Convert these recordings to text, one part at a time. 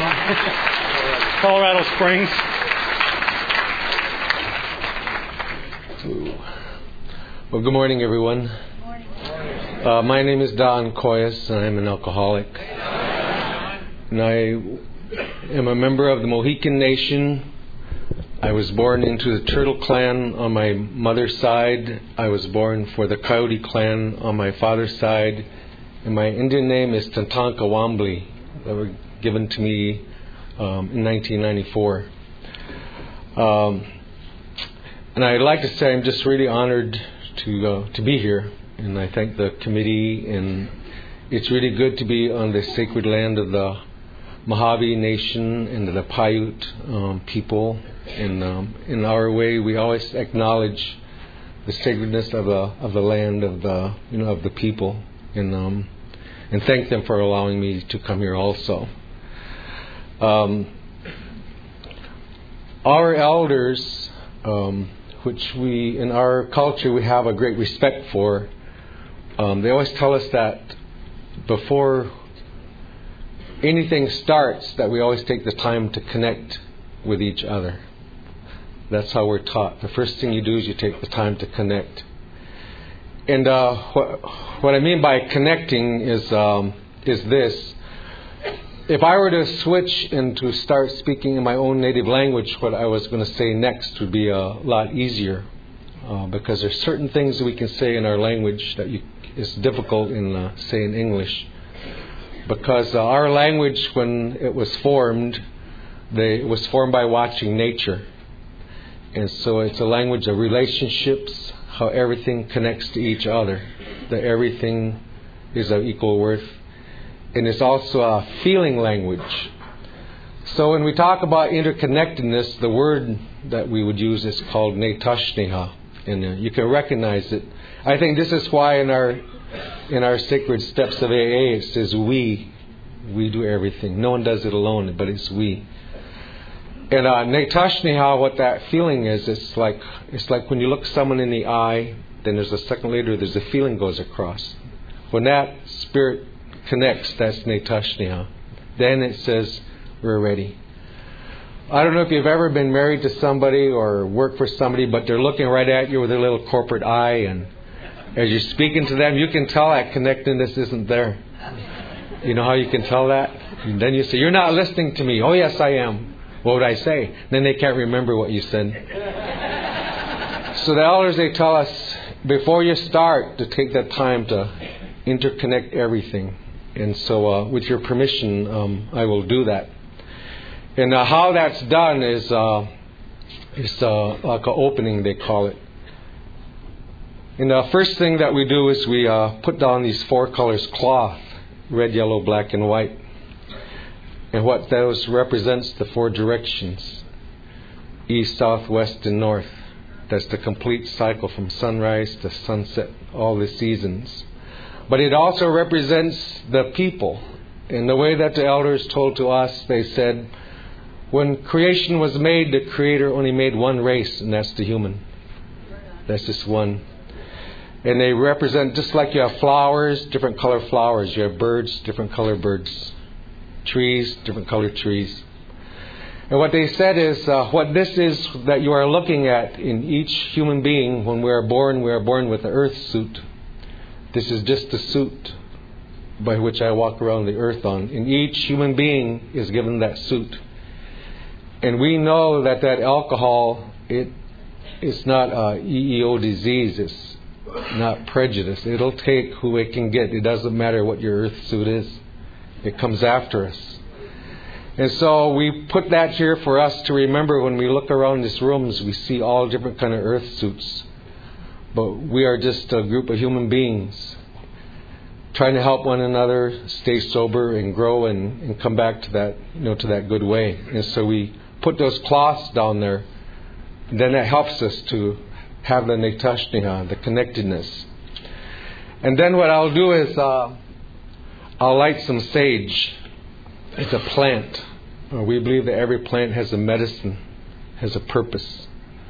Colorado Springs. Well, good morning, everyone. Good morning. My name is Don Coyes, and I'm an alcoholic. And I am a member of the Mohican Nation. I was born into the Turtle Clan on my mother's side. I was born for the Coyote Clan on my father's side. And my Indian name is Tatanka Wambly, that were given to me in 1994. And I'd like to say I'm just really honored to be here. And I thank the committee. And it's really good to be on the sacred land of the Mojave Nation and the Paiute people. And in our way, we always acknowledge the sacredness of the land of the people, and thank them for allowing me to come here also. Our elders, which we in our culture we have a great respect for, they always tell us that before anything starts, that we always take the time to connect with each other. That's how we're taught. The first thing you do is you take the time to connect. And what I mean by connecting is this. If I were to switch and to start speaking in my own native language, what I was going to say next would be a lot easier. Because there's certain things that we can say in our language that is difficult in, say, in English. Because our language, when it was formed, it was formed by watching nature. And so it's a language of relationships, how everything connects to each other, that everything is of equal worth. And it's also a feeling language. So when we talk about interconnectedness, the word that we would use is called Netashneha. And you can recognize it. I think this is why in our sacred steps of AA it says we do everything. No one does it alone, but it's we. And Netashneha, what that feeling is, it's like when you look someone in the eye, then there's a second later, there's a feeling goes across. When that spirit connects, that's Netashneha. Then it says, we're ready. I don't know if you've ever been married to somebody or worked for somebody, but they're looking right at you with a little corporate eye, and as you're speaking to them, you can tell that connectedness isn't there. You know how you can tell that? And then you say, you're not listening to me. Oh, yes, I am. What would I say? Then they can't remember what you said. So the elders, they tell us, before you start, to take that time to interconnect everything. And so with your permission, I will do that. And how that's done is like an opening, they call it. And the first thing that we do is we put down these 4 colors cloth, red, yellow, black, and white. And what those represents the 4 directions, east, south, west, and north. That's the complete cycle from sunrise to sunset, all the seasons. But it also represents the people. In the way that the elders told to us, they said, when creation was made, the Creator only made one race, and that's the human. That's just one. And they represent, just like you have flowers, different color flowers. You have birds, different color birds. Trees, different colored trees. And what they said is, what this is that you are looking at in each human being, when we are born with the earth suit. This is just the suit by which I walk around the earth on. And each human being is given that suit. And we know that alcohol, it's not a EEO disease. It's not prejudice. It'll take who it can get. It doesn't matter what your earth suit is. It comes after us. And so we put that here for us to remember when we look around these rooms, we see all different kind of earth suits. But we are just a group of human beings trying to help one another stay sober and grow and come back to that, to that good way. And so we put those cloths down there. And then that helps us to have the Netashneha, the connectedness. And then what I'll do is I'll light some sage. It's a plant. We believe that every plant has a medicine, has a purpose.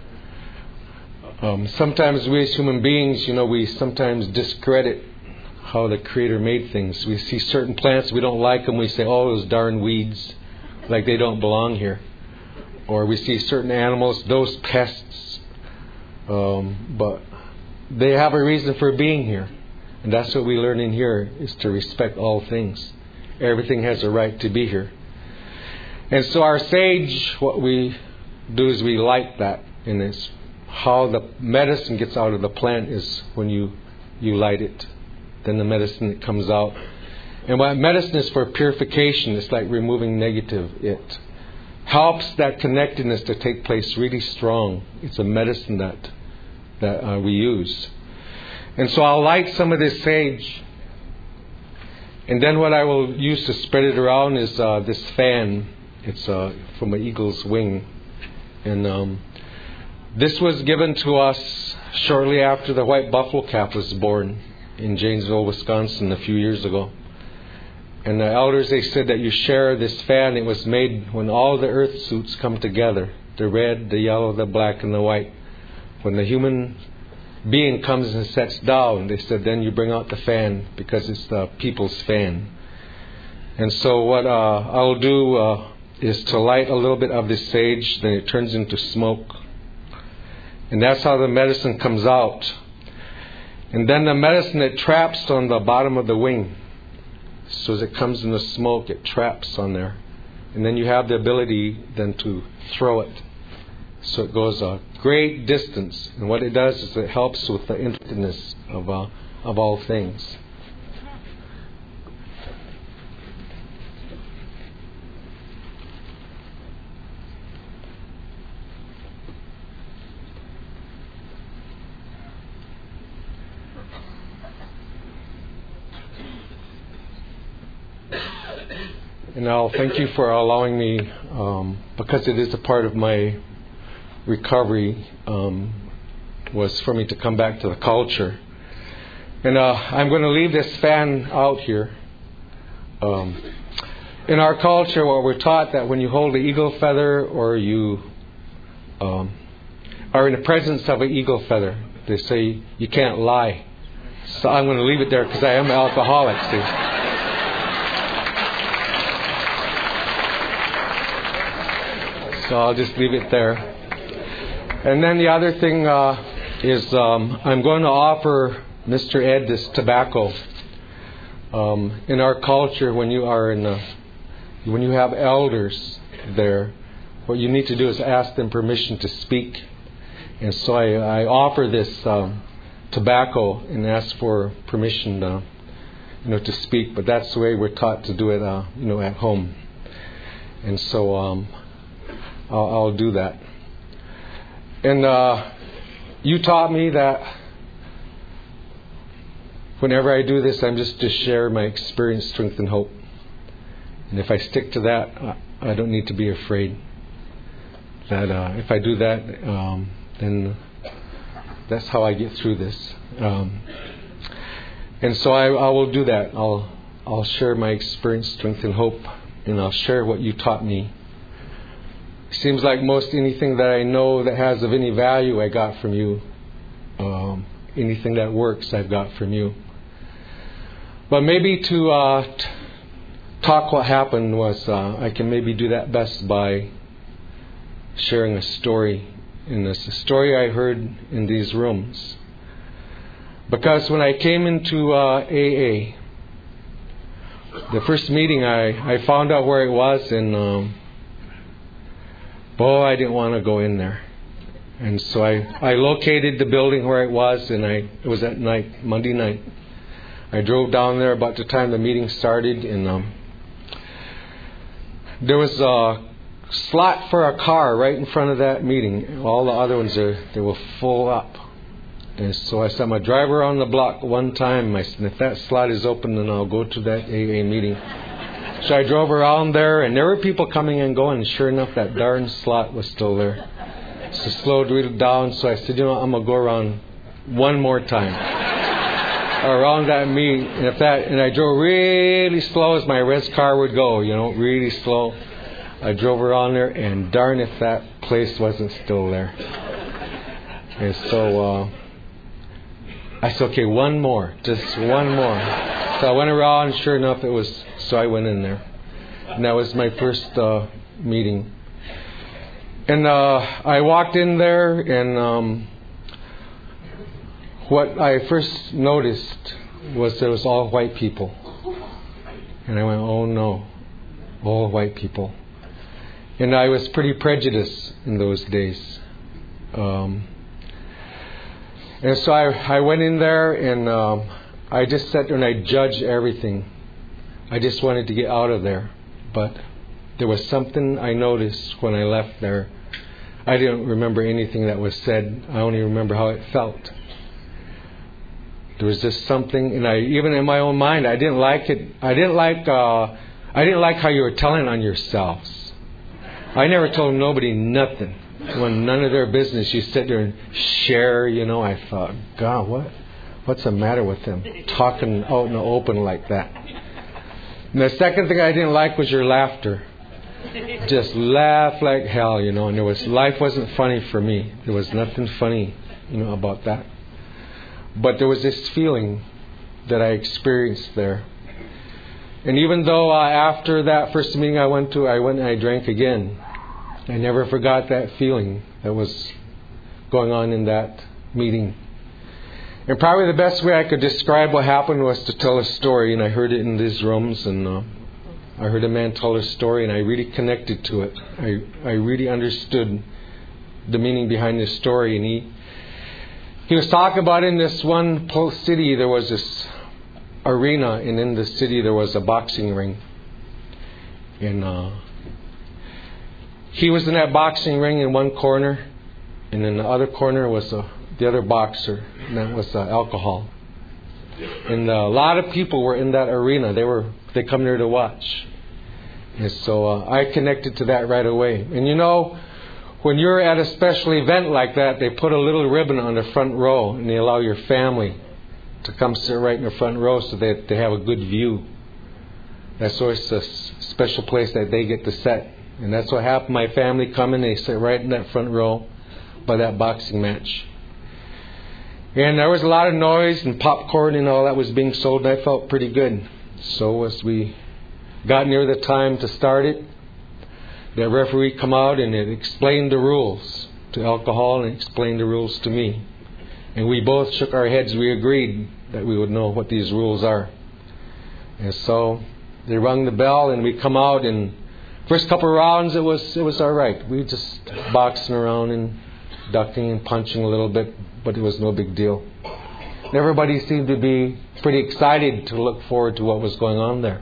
Sometimes we as human beings, we sometimes discredit how the Creator made things. We see certain plants, we don't like them, we say, oh, those darn weeds. like they don't belong here. Or we see certain animals, those pests, but they have a reason for being here. And that's what we learn in here, is to respect all things. Everything has a right to be here. And so our sage, what we do is we light that. And it's how the medicine gets out of the plant is when you light it. Then the medicine that comes out. And what medicine is for purification, it's like removing negative. It helps that connectedness to take place really strong. It's a medicine that we use. And so I'll light some of this sage. And then what I will use to spread it around is this fan. It's from an eagle's wing. And this was given to us shortly after the white buffalo calf was born in Janesville, Wisconsin a few years ago. And the elders, they said that you share this fan. It was made when all the earth suits come together. The red, the yellow, the black, and the white. When the human being comes and sets down, they said, then you bring out the fan because it's the people's fan. And so what I'll do is to light a little bit of this sage, then it turns into smoke. And that's how the medicine comes out. And then the medicine, it traps on the bottom of the wing. So as it comes in the smoke, it traps on there. And then you have the ability then to throw it. So it goes a great distance. And what it does is it helps with the infiniteness of all things. And I'll thank you for allowing me, because it is a part of my recovery, was for me to come back to the culture. And I'm going to leave this fan out here. In our culture, what we're taught that when you hold an eagle feather or you are in the presence of an eagle feather, they say you can't lie. So I'm going to leave it there because I am an alcoholic, see. So I'll just leave it there. And then the other thing is I'm going to offer Mr. Ed this tobacco. In our culture, when you have elders there, what you need to do is ask them permission to speak. And so I offer this tobacco and ask for permission to speak. But that's the way we're taught to do it at home. And so I'll do that. And you taught me that whenever I do this, I'm just to share my experience, strength, and hope. And if I stick to that, I don't need to be afraid. That if I do that, then that's how I get through this. And so I will do that. I'll share my experience, strength, and hope, and I'll share what you taught me. Seems like most anything that I know that has of any value I got from you. Anything that works I've got from you. But maybe to talk what happened was I can maybe do that best by sharing a story. And it's a story I heard in these rooms. Because when I came into AA, the first meeting I found out where it was, and I didn't want to go in there. And so I located the building where it was, and it was at night, Monday night. I drove down there about the time the meeting started, and there was a slot for a car right in front of that meeting. All the other ones, they were full up. And so I said, I'm going to drive around the block one time. I said, if that slot is open, then I'll go to that AA meeting. So I drove around there, and there were people coming and going. And sure enough, that darn slot was still there. So slowed really down. So I said, I'm going to go around one more time. Around that meeting. And I drove really slow as my res car would go, really slow. I drove around there, and darn if that place wasn't still there. And so I said, okay, one more. Just one more. So I went around, and sure enough, it was. So I went in there. And that was my first meeting. And I walked in there, and what I first noticed was there was all white people. And I went, oh no, all white people. And I was pretty prejudiced in those days. And so I went in there, and I just sat there and I judged everything. I just wanted to get out of there. But there was something I noticed when I left there. I didn't remember anything that was said. I only remember how it felt. There was just something, and even in my own mind, I didn't like it. I didn't like how you were telling on yourselves. I never told nobody nothing. When none of their business, you sit there and share. I thought, God, what's the matter with them talking out in the open like that? And the second thing I didn't like was your laughter. Just laugh like hell, and life wasn't funny for me. There was nothing funny, about that. But there was this feeling that I experienced there. And even though after that first meeting I went and I drank again, I never forgot that feeling that was going on in that meeting. And probably the best way I could describe what happened was to tell a story. And I heard it in these rooms, and I heard a man tell a story, and I really connected to it. I really understood the meaning behind this story. And he was talking about in this one city there was this arena, and in the city there was a boxing ring. And he was in that boxing ring in one corner, and in the other corner was the other boxer, and that was alcohol. And a lot of people were in that arena. They come there to watch. And so I connected to that right away. And when you're at a special event like that, they put a little ribbon on the front row, and they allow your family to come sit right in the front row so that they have a good view. That's always a special place that they get to sit. And that's what happened. My family come in, they sit right in that front row by that boxing match. And there was a lot of noise and popcorn and all that was being sold, and I felt pretty good. So as we got near the time to start it, the referee come out and it explained the rules to alcohol and explained the rules to me. And we both shook our heads. We agreed that we would know what these rules are. And so they rung the bell and we come out, and first couple of rounds it was all right. We just boxing around and ducking and punching a little bit, but it was no big deal. And everybody seemed to be pretty excited to look forward to what was going on there.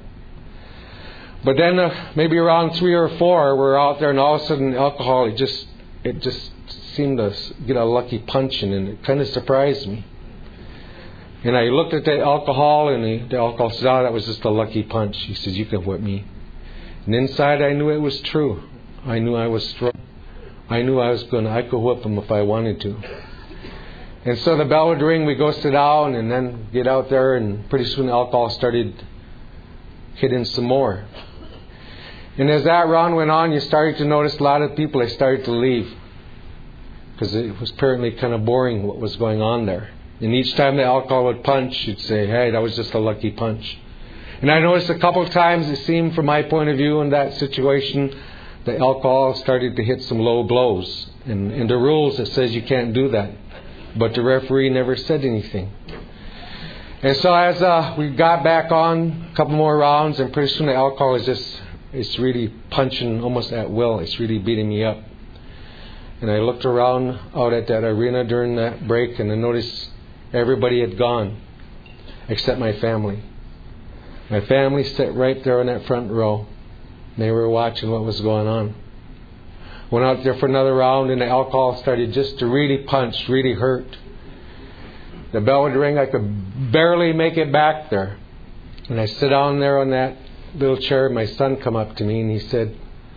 But then maybe around 3 or 4, we're out there, and all of a sudden alcohol, it just seemed to get a lucky punch in, and it kind of surprised me. And I looked at the alcohol, and the alcohol said, that was just a lucky punch. He says, you can whip me. And inside I knew it was true. I knew I was strong. I knew I could whip him if I wanted to. And so the bell would ring, we go sit down, and then get out there, and pretty soon alcohol started hitting some more. And as that round went on, you started to notice a lot of people, they started to leave. Because it was apparently kind of boring what was going on there. And each time the alcohol would punch, you'd say, hey, that was just a lucky punch. And I noticed a couple of times, it seemed from my point of view in that situation, the alcohol started to hit some low blows. And in the rules it says you can't do that. But the referee never said anything. And so as we got back on a couple more rounds, and pretty soon the alcohol it's really punching almost at will. It's really beating me up. And I looked around out at that arena during that break, and I noticed everybody had gone except my family. My family sat right there in that front row. They were watching what was going on. Went out there for another round, and the alcohol started just to really punch, really hurt. The bell would ring. I could barely make it back there. And I sit down there on that little chair. My son come up to me, and he said,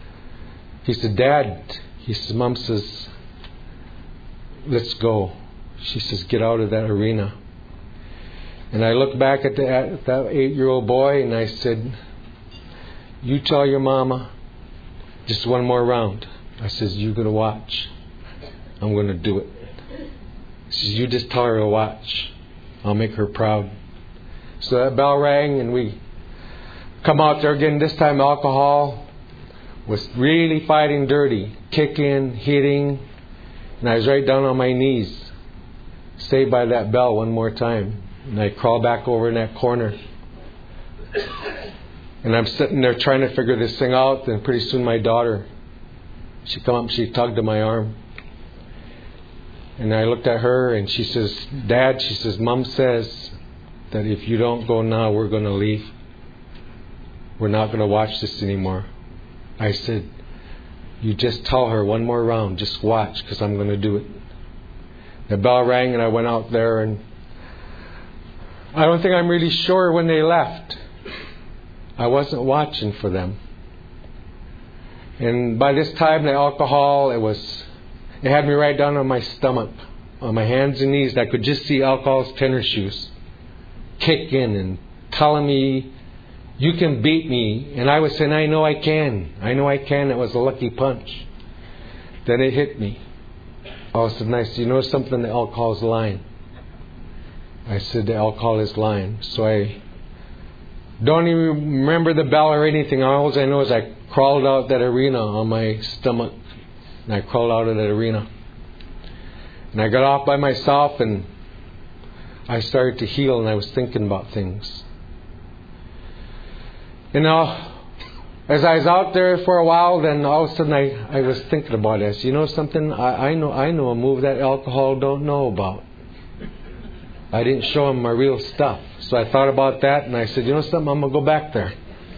Dad, he says, Mom says, let's go. She says, get out of that arena. And I looked back at that 8-year-old boy, and I said, you tell your mama, just one more round. I says, you're going to watch. I'm going to do it. She says, you just tell her to watch. I'll make her proud. So that bell rang, and a come out there again. This time alcohol was really fighting dirty, kicking, hitting, and I was right down on my knees, saved by that bell one more time. And I crawled back over in that corner. And I'm sitting there trying to figure this thing out, and pretty soon my daughter, she come up, she tugged at my arm. And I looked at her and she says, Dad, she says, Mom says that if you don't go now, we're going to leave. We're not going to watch this anymore. I said, you just tell her one more round, just watch, because I'm going to do it. The bell rang and I went out there, and I don't think I'm really sure when they left. I wasn't watching for them. And by this time, the alcohol, it had me right down on my stomach, on my hands and knees. I could just see alcohol's tennis shoes kicking and telling me, you can beat me. And I was saying, I know I can. I know I can. It was a lucky punch. Then it hit me. All of a sudden I said, you know something? The alcohol's lying. I said, the alcohol is lying. So I don't even remember the bell or anything. All I know is I crawled out that arena on my stomach. And I crawled out of that arena. And I got off by myself, and I started to heal, and I was thinking about things. You know, as I was out there for a while, then all of a sudden I was thinking about this. You know something? I know a move that alcohol don't know about. I didn't show him my real stuff. So I thought about that, and I said, you know something? I'm going to go back there.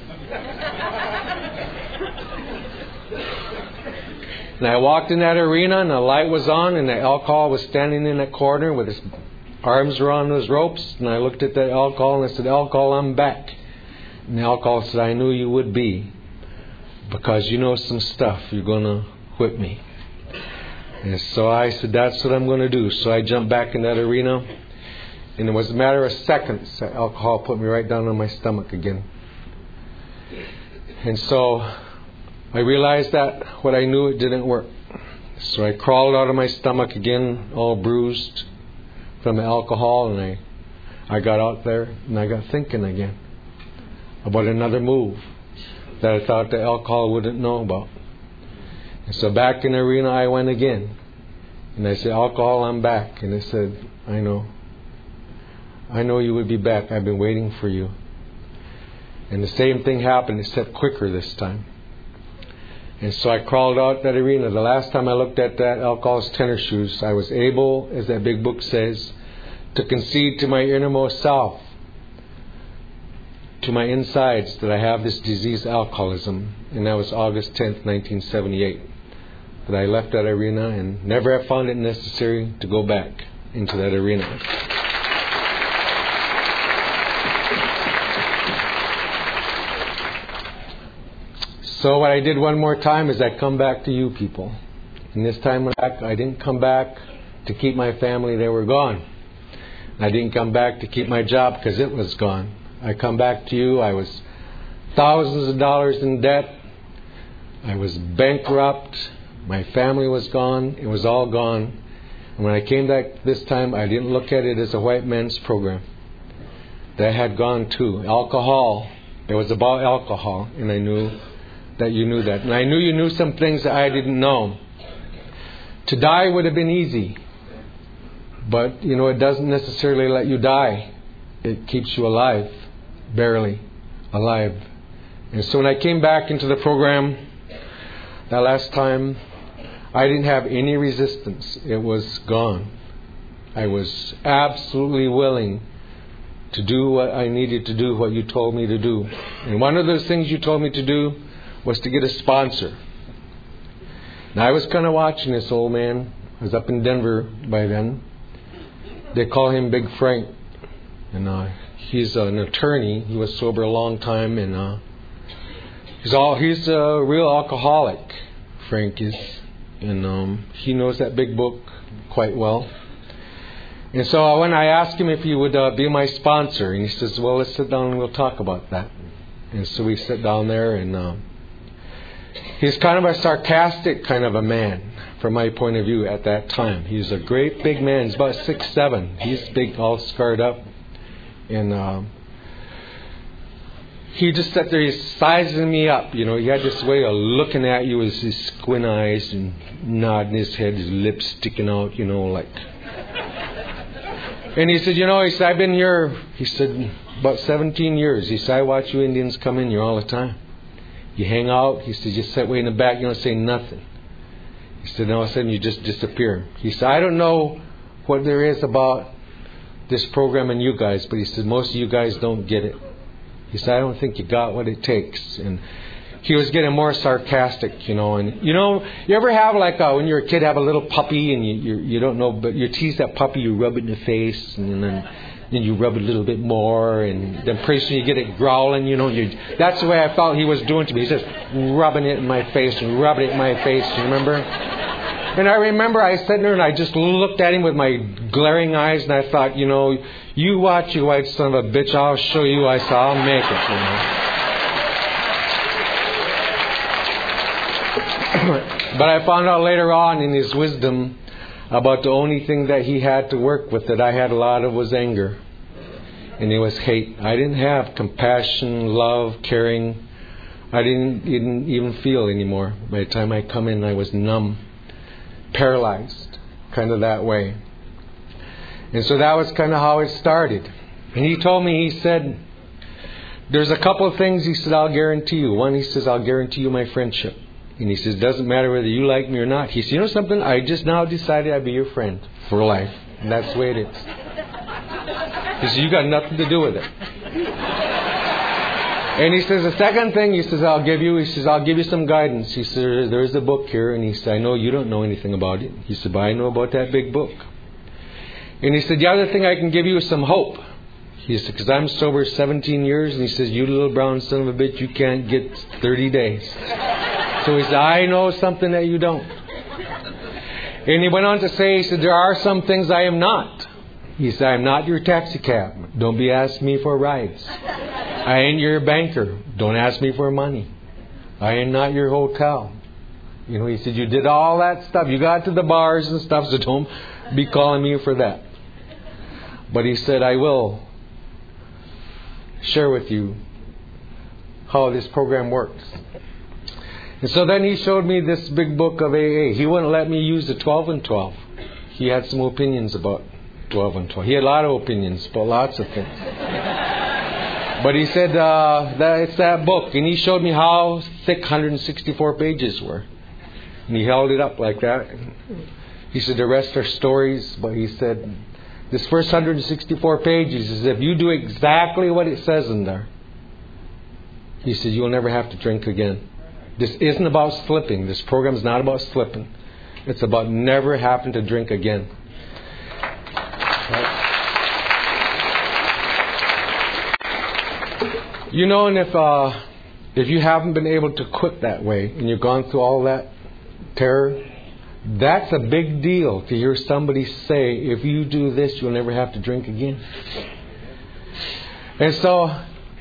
And I walked in that arena, and the light was on, and the alcohol was standing in that corner with his arms around those ropes. And I looked at the alcohol, and I said, alcohol, I'm back. And the alcohol said, I knew you would be, because you know some stuff. You're going to whip me. And so I said, that's what I'm going to do. So I jumped back in that arena, and it was a matter of seconds that alcohol put me right down on my stomach again. And so I realized that what I knew, it didn't work. So I crawled out of my stomach again, all bruised from the alcohol, and I got out there, and I got thinking again about another move that I thought the alcohol wouldn't know about. And so back in the arena I went again. And I said, alcohol, I'm back. And it said, I know you would be back. I've been waiting for you. And the same thing happened, except quicker this time. And so I crawled out that arena. The last time I looked at that alcohol's tennis shoes, I was able, as that big book says, to concede to my innermost self, to my insides, that I have this disease, alcoholism. And that was August 10th, 1978. That I left that arena and never have found it necessary to go back into that arena. So what I did one more time is I come back to you people. And this time I didn't come back to keep my family. They were gone. I didn't come back to keep my job because it was gone. I come back to you. I was thousands of dollars in debt. I was bankrupt. My family was gone. It was all gone. And when I came back this time, I didn't look at it as a white men's program. That had gone too. Alcohol. It was about alcohol. And I knew that you knew that. And I knew you knew some things that I didn't know. To die would have been easy. But, it doesn't necessarily let you die. It keeps you alive. Barely alive. And so when I came back into the program that last time, I didn't have any resistance. It was gone. I was absolutely willing to do what I needed to do, what you told me to do. And one of those things you told me to do was to get a sponsor. Now I was kind of watching this old man. I was up in Denver by then. They call him Big Frank. And he's an attorney. He was sober a long time, and he's a real alcoholic, Frank is. And he knows that big book quite well. And so when I asked him if he would be my sponsor, and he says, well, let's sit down and we'll talk about that. And so we sit down there, and he's kind of a sarcastic kind of a man from my point of view at that time. He's a great big man. He's about 6'7". He's big, all scarred up. And he just sat there, he's sizing me up. You know, he had this way of looking at you with his squint eyes and nodding his head, his lips sticking out, you know, like. And he said, you know, he said, I've been here, he said, about 17 years. He said, I watch you Indians come in here all the time. You hang out. He said, you sit way in the back, you don't say nothing. He said, all of a sudden you just disappear. He said, I don't know what there is about this program and you guys, but he said, most of you guys don't get it. He said, I don't think you got what it takes. And he was getting more sarcastic, you know. And, you know, you ever have like when you're a kid, have a little puppy and you don't know, but you tease that puppy, you rub it in the face and then you rub it a little bit more, and then pretty soon you get it growling, you know. That's the way I felt he was doing to me. He's just rubbing it in my face and rubbing it in my face, you remember? And I remember I sat there and I just looked at him with my glaring eyes, and I thought, you know, you watch, you white son of a bitch, I'll show you. I said, I'll make it, you know. But I found out later on in his wisdom about the only thing that he had to work with that I had a lot of was anger. And it was hate. I didn't have compassion, love, caring. I didn't even feel anymore. By the time I come in, I was numb, paralyzed, kind of that way. And so that was kind of how it started. And he told me, he said, there's a couple of things, he said, I'll guarantee you. One, he says, I'll guarantee you my friendship. And he says, it doesn't matter whether you like me or not. He says, you know something? I just now decided I'd be your friend for life. And that's the way it is. He says, you got nothing to do with it. And he says, the second thing, he says, I'll give you some guidance. He says, there's a book here. And he said, I know you don't know anything about it. He said, but I know about that big book. And he said, the other thing I can give you is some hope. He said, because I'm sober 17 years. And he says, you little brown son of a bitch, you can't get 30 days. So he said, I know something that you don't. And he went on to say, he said, there are some things I am not. He said, I'm not your taxi cab. Don't be asking me for rides. I ain't your banker. Don't ask me for money. I am not your hotel. You know, he said, you did all that stuff. You got to the bars and stuff, so don't be calling me for that. But he said, I will share with you how this program works. And so then he showed me this big book of AA. He wouldn't let me use the 12 and 12. He had some opinions about 12 and 12. He had a lot of opinions about lots of things. But he said that it's that book. And he showed me how thick 164 pages were. And he held it up like that. He said the rest are stories. But he said this first 164 pages is if you do exactly what it says in there. He said you'll never have to drink again. This isn't about slipping. This program is not about slipping. It's about never having to drink again. Right? You know, and if you haven't been able to quit that way and you've gone through all that terror, that's a big deal to hear somebody say, if you do this, you'll never have to drink again. And so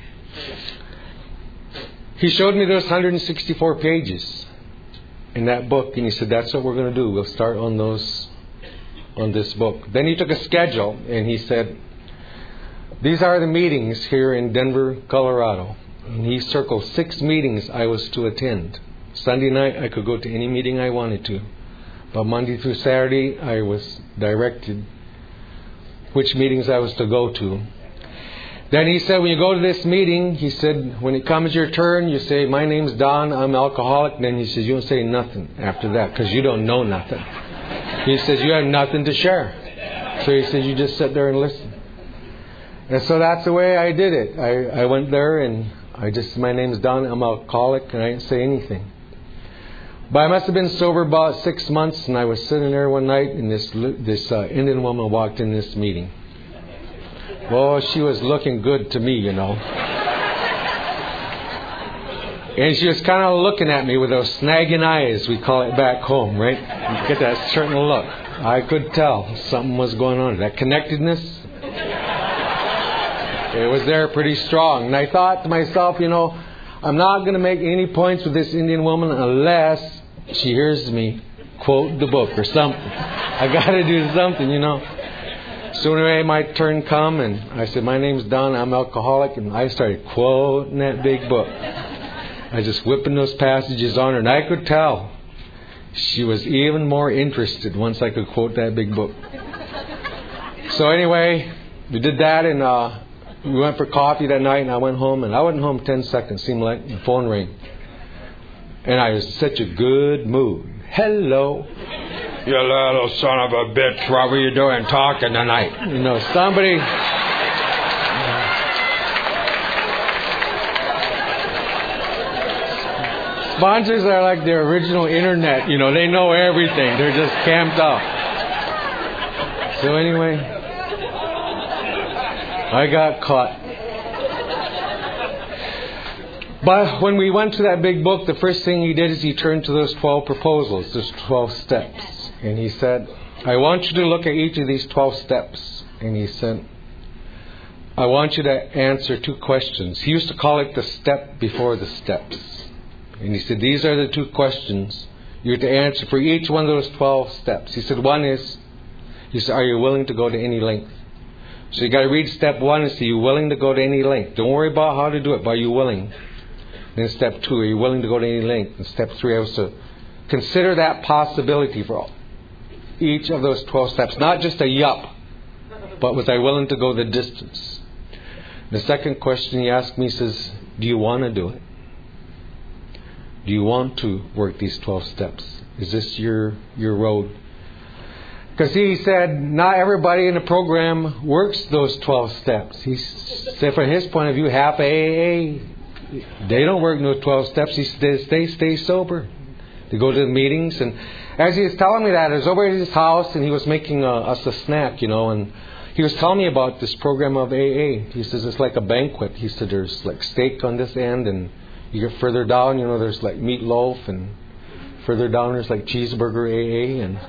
he showed me those 164 pages in that book, and he said, that's what we're going to do. We'll start on this book. Then he took a schedule, and he said, these are the meetings here in Denver, Colorado. And he circled 6 meetings I was to attend. Sunday night, I could go to any meeting I wanted to. But Monday through Saturday, I was directed which meetings I was to go to. Then he said, when you go to this meeting, he said, when it comes your turn, you say, my name's Don, I'm alcoholic. And then he says, you don't say nothing after that because you don't know nothing. He says, you have nothing to share. So he says, you just sit there and listen. And so that's the way I did it. I went there and my name's Don, I'm alcoholic, and I didn't say anything. But I must have been sober about 6 months, and I was sitting there one night, and this Indian woman walked in this meeting. Well, she was looking good to me, you know. And she was kind of looking at me with those snagging eyes, we call it back home, right? You get that certain look. I could tell something was going on. That connectedness, it was there pretty strong. And I thought to myself, you know, I'm not going to make any points with this Indian woman unless she hears me quote the book or something. I got to do something, you know. So anyway, my turn come, and I said, my name's Don, I'm alcoholic, and I started quoting that big book. I just whipping those passages on her, and I could tell she was even more interested once I could quote that big book. So anyway, we did that, and we went for coffee that night, and I went home, and I wasn't home 10 seconds. Seemed like the phone rang. And I was in such a good mood. Hello. You little son of a bitch, what were you doing talking tonight? You know, somebody... Sponsors are like the original internet. You know, they know everything. They're just camped out. So anyway, I got caught. But when we went to that big book, the first thing he did is he turned to those 12 proposals, those 12 steps. And he said, I want you to look at each of these 12 steps. And he said, I want you to answer 2 questions. He used to call it the step before the steps. And he said, these are the 2 questions you have to answer for each one of those 12 steps. He said, one is, he said, are you willing to go to any length? So you got to read step 1 and say, are you willing to go to any length? Don't worry about how to do it, but are you willing? Then step 2, are you willing to go to any length? And step 3, I was to consider that possibility for all. Each of those 12 steps. Not just a yup, but was I willing to go the distance? The second question he asked me, he says, do you want to do it? Do you want to work these 12 steps? Is this your road? Because he said not everybody in the program works those 12 steps. He said from his point of view, half AA, they don't work those 12 steps. He said they stay sober. They go to the meetings. And as he was telling me that, I was over at his house and he was making us a snack, you know, and he was telling me about this program of AA. He says it's like a banquet. He said there's like steak on this end, and you get further down, you know, there's like meatloaf, and further down there's like cheeseburger AA, and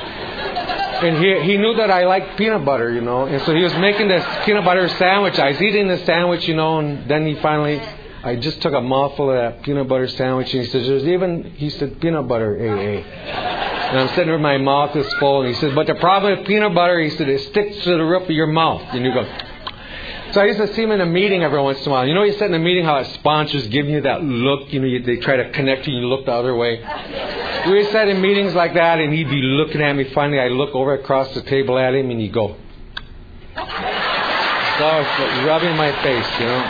he knew that I liked peanut butter, you know, and so he was making this peanut butter sandwich. I was eating the sandwich, you know, and then I just took a mouthful of that peanut butter sandwich, and he says, he said, peanut butter AA. And I'm sitting there, my mouth is full, and he said, but the problem with peanut butter, he said, it sticks to the roof of your mouth, and you go. So I used to see him in a meeting every once in a while. You know, you sit in a meeting, how sponsors give you that look. You know, they try to connect you, and you look the other way. We sat in meetings like that, and he'd be looking at me. Finally, I look over across the table at him, and he'd go. So I was rubbing my face, you know.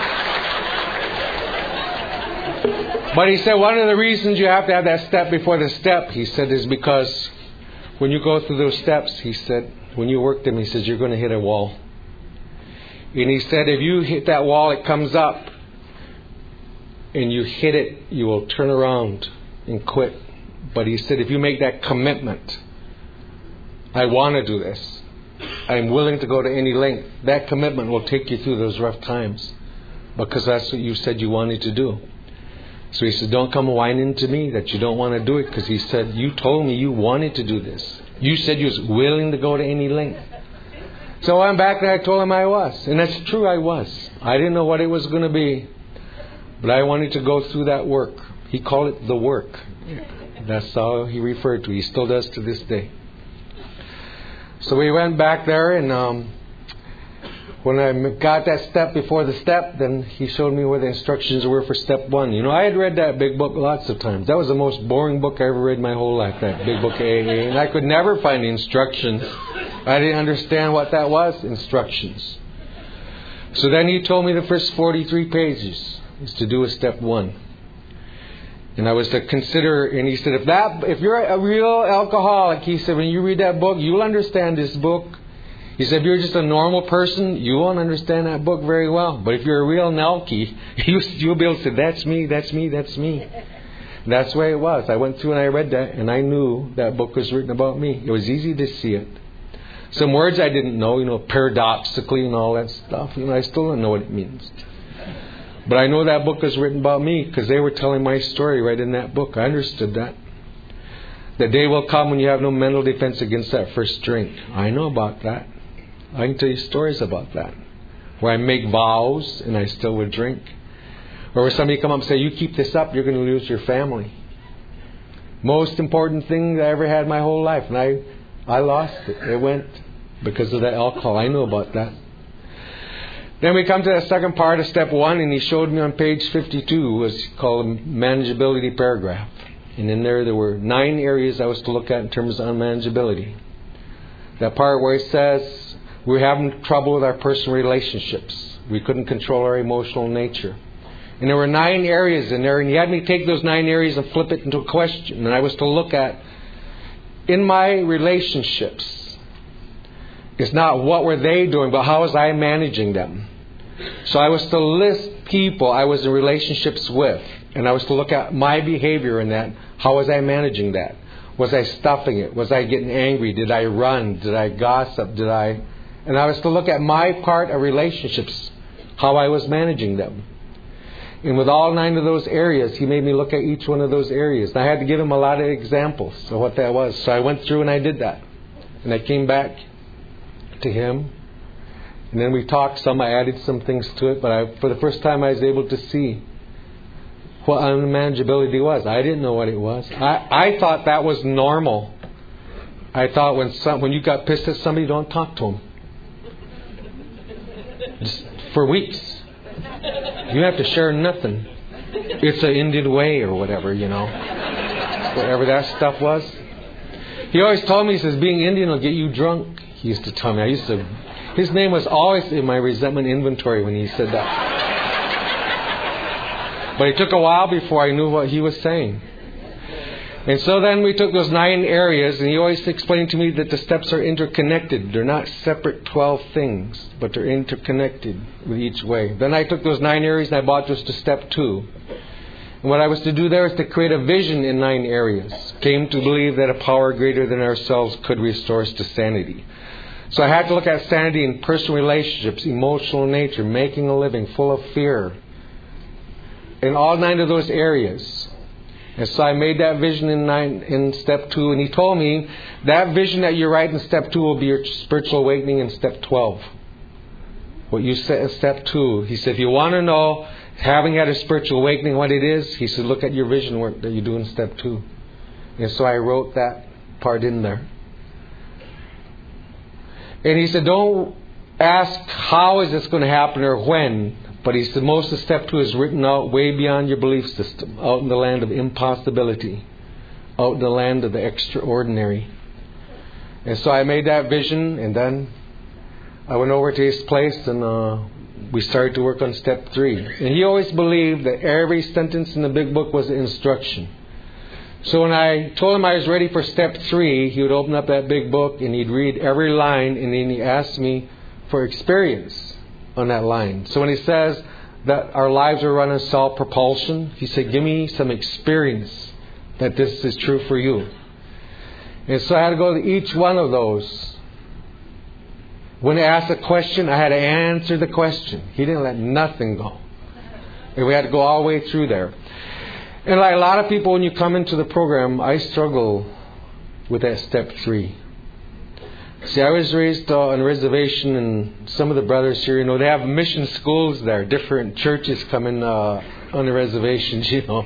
But he said one of the reasons you have to have that step before the step, he said, is because when you go through those steps, he said, when you work them, he says, you're going to hit a wall. And he said, if you hit that wall, it comes up. And you hit it, you will turn around and quit. But he said, if you make that commitment, I want to do this. I'm willing to go to any length. That commitment will take you through those rough times. Because that's what you said you wanted to do. So he said, don't come whining to me that you don't want to do it. Because he said, you told me you wanted to do this. You said you was willing to go to any length. So I went back and I told him I was. And that's true, I was. I didn't know what it was going to be. But I wanted to go through that work. He called it the work. That's how he referred to it. He still does to this day. So we went back there, and when I got that step before the step, then he showed me where the instructions were for step 1. You know, I had read that big book lots of times. That was the most boring book I ever read my whole life, that big book of AA. And I could never find the instructions. I didn't understand what that was, instructions. So then he told me the first 43 pages is to do a step 1. And I was to consider, and he said, if you're a real alcoholic, he said, when you read that book, you'll understand this book. He said, if you're just a normal person, you won't understand that book very well. But if you're a real Nelkie, you'll be able to say, that's me, that's me, that's me. And that's the way it was. I went through and I read that, and I knew that book was written about me. It was easy to see it. Some words I didn't know, you know, paradoxically and all that stuff. You know, I still don't know what it means. But I know that book was written about me because they were telling my story right in that book. I understood that. The day will come when you have no mental defense against that first drink. I know about that. I can tell you stories about that. Where I make vows and I still would drink. Or where somebody come up and say, you keep this up, you're going to lose your family. Most important thing I ever had my whole life. And I lost it. It went. because of that alcohol. I know about that. Then we come to the second part of step 1, and he showed me on page 52, was called a manageability paragraph. And in there were 9 areas I was to look at in terms of unmanageability. That part where it says we're having trouble with our personal relationships. We couldn't control our emotional nature. And there were 9 areas in there, and he had me take those 9 areas and flip it into a question. And I was to look at, in my relationships, it's not what were they doing, but how was I managing them. So I was to list people I was in relationships with, and I was to look at my behavior in that. How was I managing that? Was I stuffing it? Was I getting angry? Did I run? Did I gossip? And I was to look at my part of relationships, how I was managing them. And with all 9 of those areas, he made me look at each one of those areas. And I had to give him a lot of examples of what that was. So I went through and I did that. And I came back to him. And then we talked some. I added some things to it. But for the first time, I was able to see what unmanageability was. I didn't know what it was. I thought that was normal. I thought when you got pissed at somebody, don't talk to them. Just for weeks. You have to share nothing. It's an Indian way or whatever, Whatever that stuff was. He always told me, he says, being Indian will get you drunk. He used to tell me. His name was always in my resentment inventory when he said that. But it took a while before I knew what he was saying. And so then we took those 9 areas, and he always explained to me that the steps are interconnected. They're not separate 12 things, but they're interconnected with each way. Then I took those 9 areas and I brought those to step 2. And what I was to do there is to create a vision in 9 areas. Came to believe that a power greater than ourselves could restore us to sanity. So I had to look at sanity in personal relationships, emotional nature, making a living, full of fear. In all 9 of those areas. And so I made that vision in step 2. And he told me that vision that you write in step 2 will be your spiritual awakening in step 12. What you said in step 2. He said, if you want to know, having had a spiritual awakening, what it is, he said, look at your vision work that you do in step 2. And so I wrote that part in there. And he said, don't ask how is this going to happen or when. But he said, most of step 2 is written out way beyond your belief system. Out in the land of impossibility. Out in the land of the extraordinary. And so I made that vision, and then I went over to his place, and we started to work on step 3. And he always believed that every sentence in the big book was an instruction. So when I told him I was ready for step 3, he would open up that big book and he'd read every line, and then he asked me for experience on that line. So when he says that our lives are run on self-propulsion, he said, give me some experience that this is true for you. And so I had to go to each one of those. When he asked a question, I had to answer the question. He didn't let nothing go. And we had to go all the way through there. And like a lot of people, when you come into the program, I struggle with that step 3. See, I was raised on a reservation, and some of the brothers here, they have mission schools there. Different churches come in on the reservations, And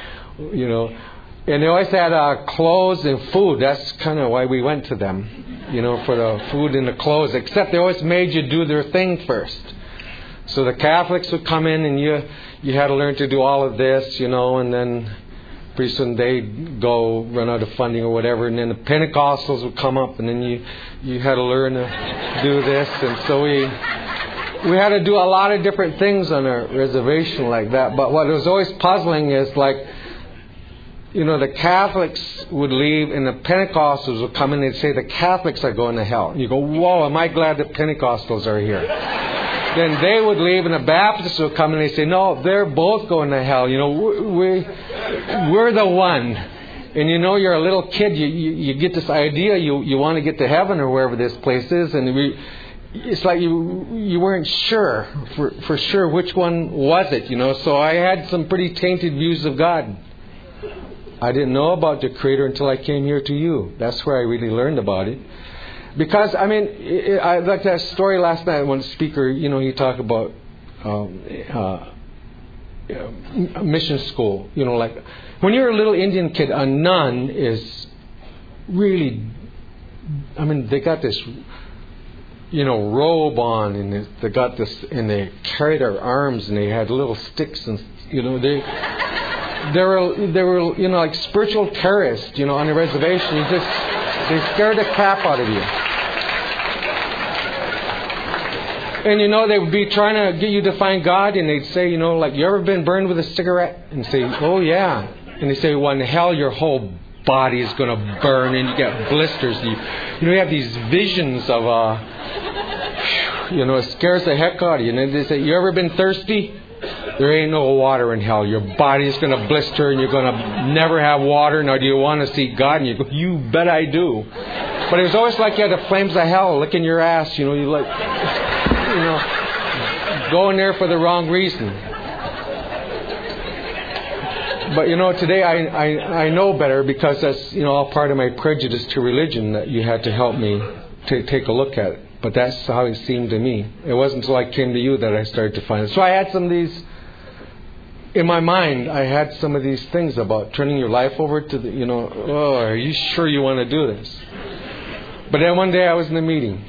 they always had clothes and food. That's kind of why we went to them, for the food and the clothes. Except they always made you do their thing first. So the Catholics would come in, and you had to learn to do all of this, and then pretty soon they'd go run out of funding or whatever, and then the Pentecostals would come up, and then you had to learn to do this. And so we had to do a lot of different things on our reservation like that. But what was always puzzling is the Catholics would leave and the Pentecostals would come in and they'd say the Catholics are going to hell. And you go, whoa, am I glad the Pentecostals are here. Then they would leave and the Baptists would come and they say, no, they're both going to hell. We're the one. And you're a little kid, you get this idea, you want to get to heaven or wherever this place is, and it's like you weren't sure for sure which one was it, So I had some pretty tainted views of God. I didn't know about the Creator until I came here to you. That's where I really learned about it. Because, I like that story last night when the speaker, he talked about mission school. Like when you're a little Indian kid, a nun is really, they got this robe on, and they got this, and they carried their arms, and they had little sticks, and they were like spiritual terrorists, on the reservation. They scared the crap out of you. And they would be trying to get you to find God, and they'd say, like, you ever been burned with a cigarette? And say, oh yeah. And they say, well, in hell, your whole body is going to burn, and you get blisters. You have these visions of, it scares the heck out of you. And then they say, you ever been thirsty? There ain't no water in hell. Your body's going to blister, and you're going to never have water. Now, do you want to see God? And you go, you bet I do. But it was always like you had the flames of hell licking your ass. You like, going there for the wrong reason. But today I know better, because that's all part of my prejudice to religion, that you had to help me to take a look at it. But that's how it seemed to me. It wasn't until I came to you that I started to find it. So I had some of these in my mind. I had some of these things about turning your life over to the are you sure you want to do this? But then one day I was in a meeting,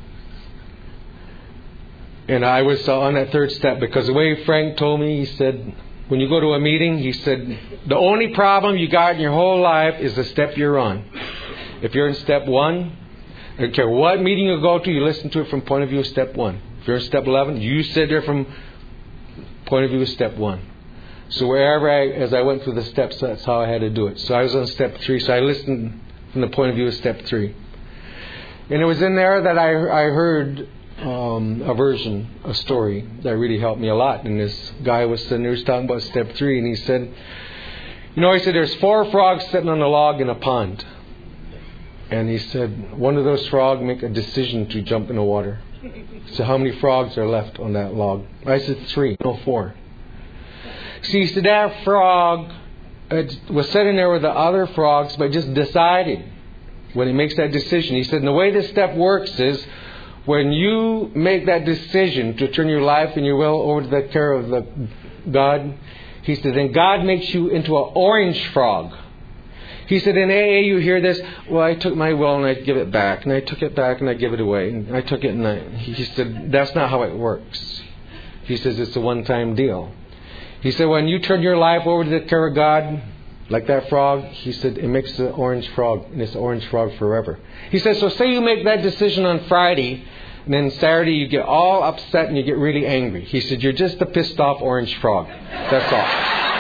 and I was on that third step, because the way Frank told me, he said, when you go to a meeting, he said, the only problem you got in your whole life is the step you're on. If you're in step 1, I don't care what meeting you go to, you listen to it from point of view of step 1. If you're in step 11, you sit there from point of view of step 1. So as I went through the steps, that's how I had to do it. So I was on step 3, so I listened from the point of view of step 3. And it was in there that I heard a story that really helped me a lot. And this guy was sitting there, he was talking about step 3, and he said, there's 4 frogs sitting on a log in a pond. And he said, one of those frogs make a decision to jump in the water. So how many frogs are left on that log? I said 3, no 4. See, he said that frog was sitting there with the other frogs, but just decided when he makes that decision. He said, and the way this step works is, when you make that decision to turn your life and your will over to the care of God, he said, then God makes you into an orange frog. He said, in AA you hear this, well, I took my will and I give it back, and I took it back and I give it away, and I took it and he said, that's not how it works. He says, it's a one-time deal. He said, when you turn your life over to the care of God, like that frog, he said, it makes the orange frog, and it's an orange frog forever. He said, so say you make that decision on Friday, and then Saturday you get all upset and you get really angry. He said, you're just a pissed off orange frog. That's all.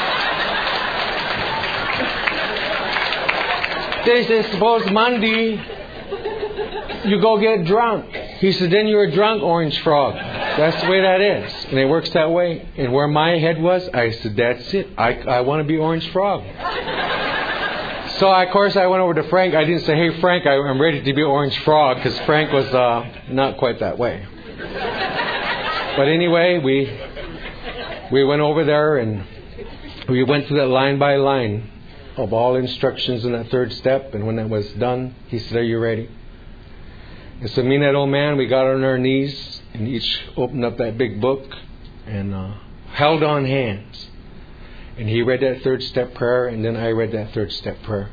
They said, suppose Monday you go get drunk. He said, then you're a drunk orange frog. That's the way that is. And it works that way. And where my head was, I said, that's it. I want to be orange frog. So, of course, I went over to Frank. I didn't say, hey, Frank, I'm ready to be orange frog, because Frank was not quite that way. But anyway, we went over there, and we went through that line by line of all instructions in that third step. And when that was done, he said, are you ready? And so me and that old man, we got on our knees, and each opened up that big book and held on hands. And he read that third step prayer, and then I read that third step prayer.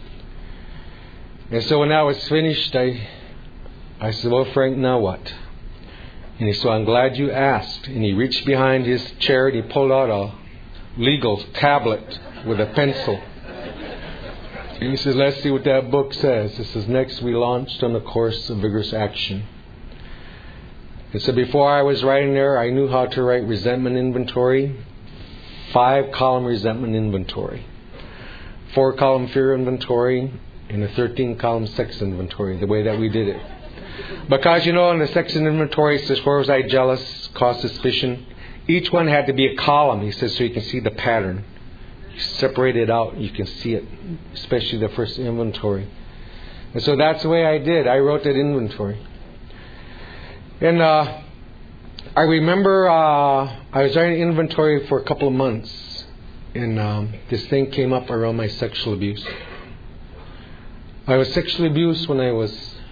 And so when I was finished, I said, well, Frank, now what? And he said, I'm glad you asked. And he reached behind his chair and he pulled out a legal tablet with a pencil. And he says, let's see what that book says. It says, next we launched on a course of vigorous action. And so before I was writing there, I knew how to write resentment inventory, 5-column resentment inventory, 4-column fear inventory, and a 13-column sex inventory, the way that we did it. Because, in the sex inventory, it says, where was I jealous, caused suspicion? Each one had to be a column, he says, so you can see the pattern. You separate it out, you can see it, especially the first inventory. And so that's the way I did. I wrote that inventory. And I remember I was writing inventory for a couple of months, and this thing came up around my sexual abuse. I was sexually abused when I was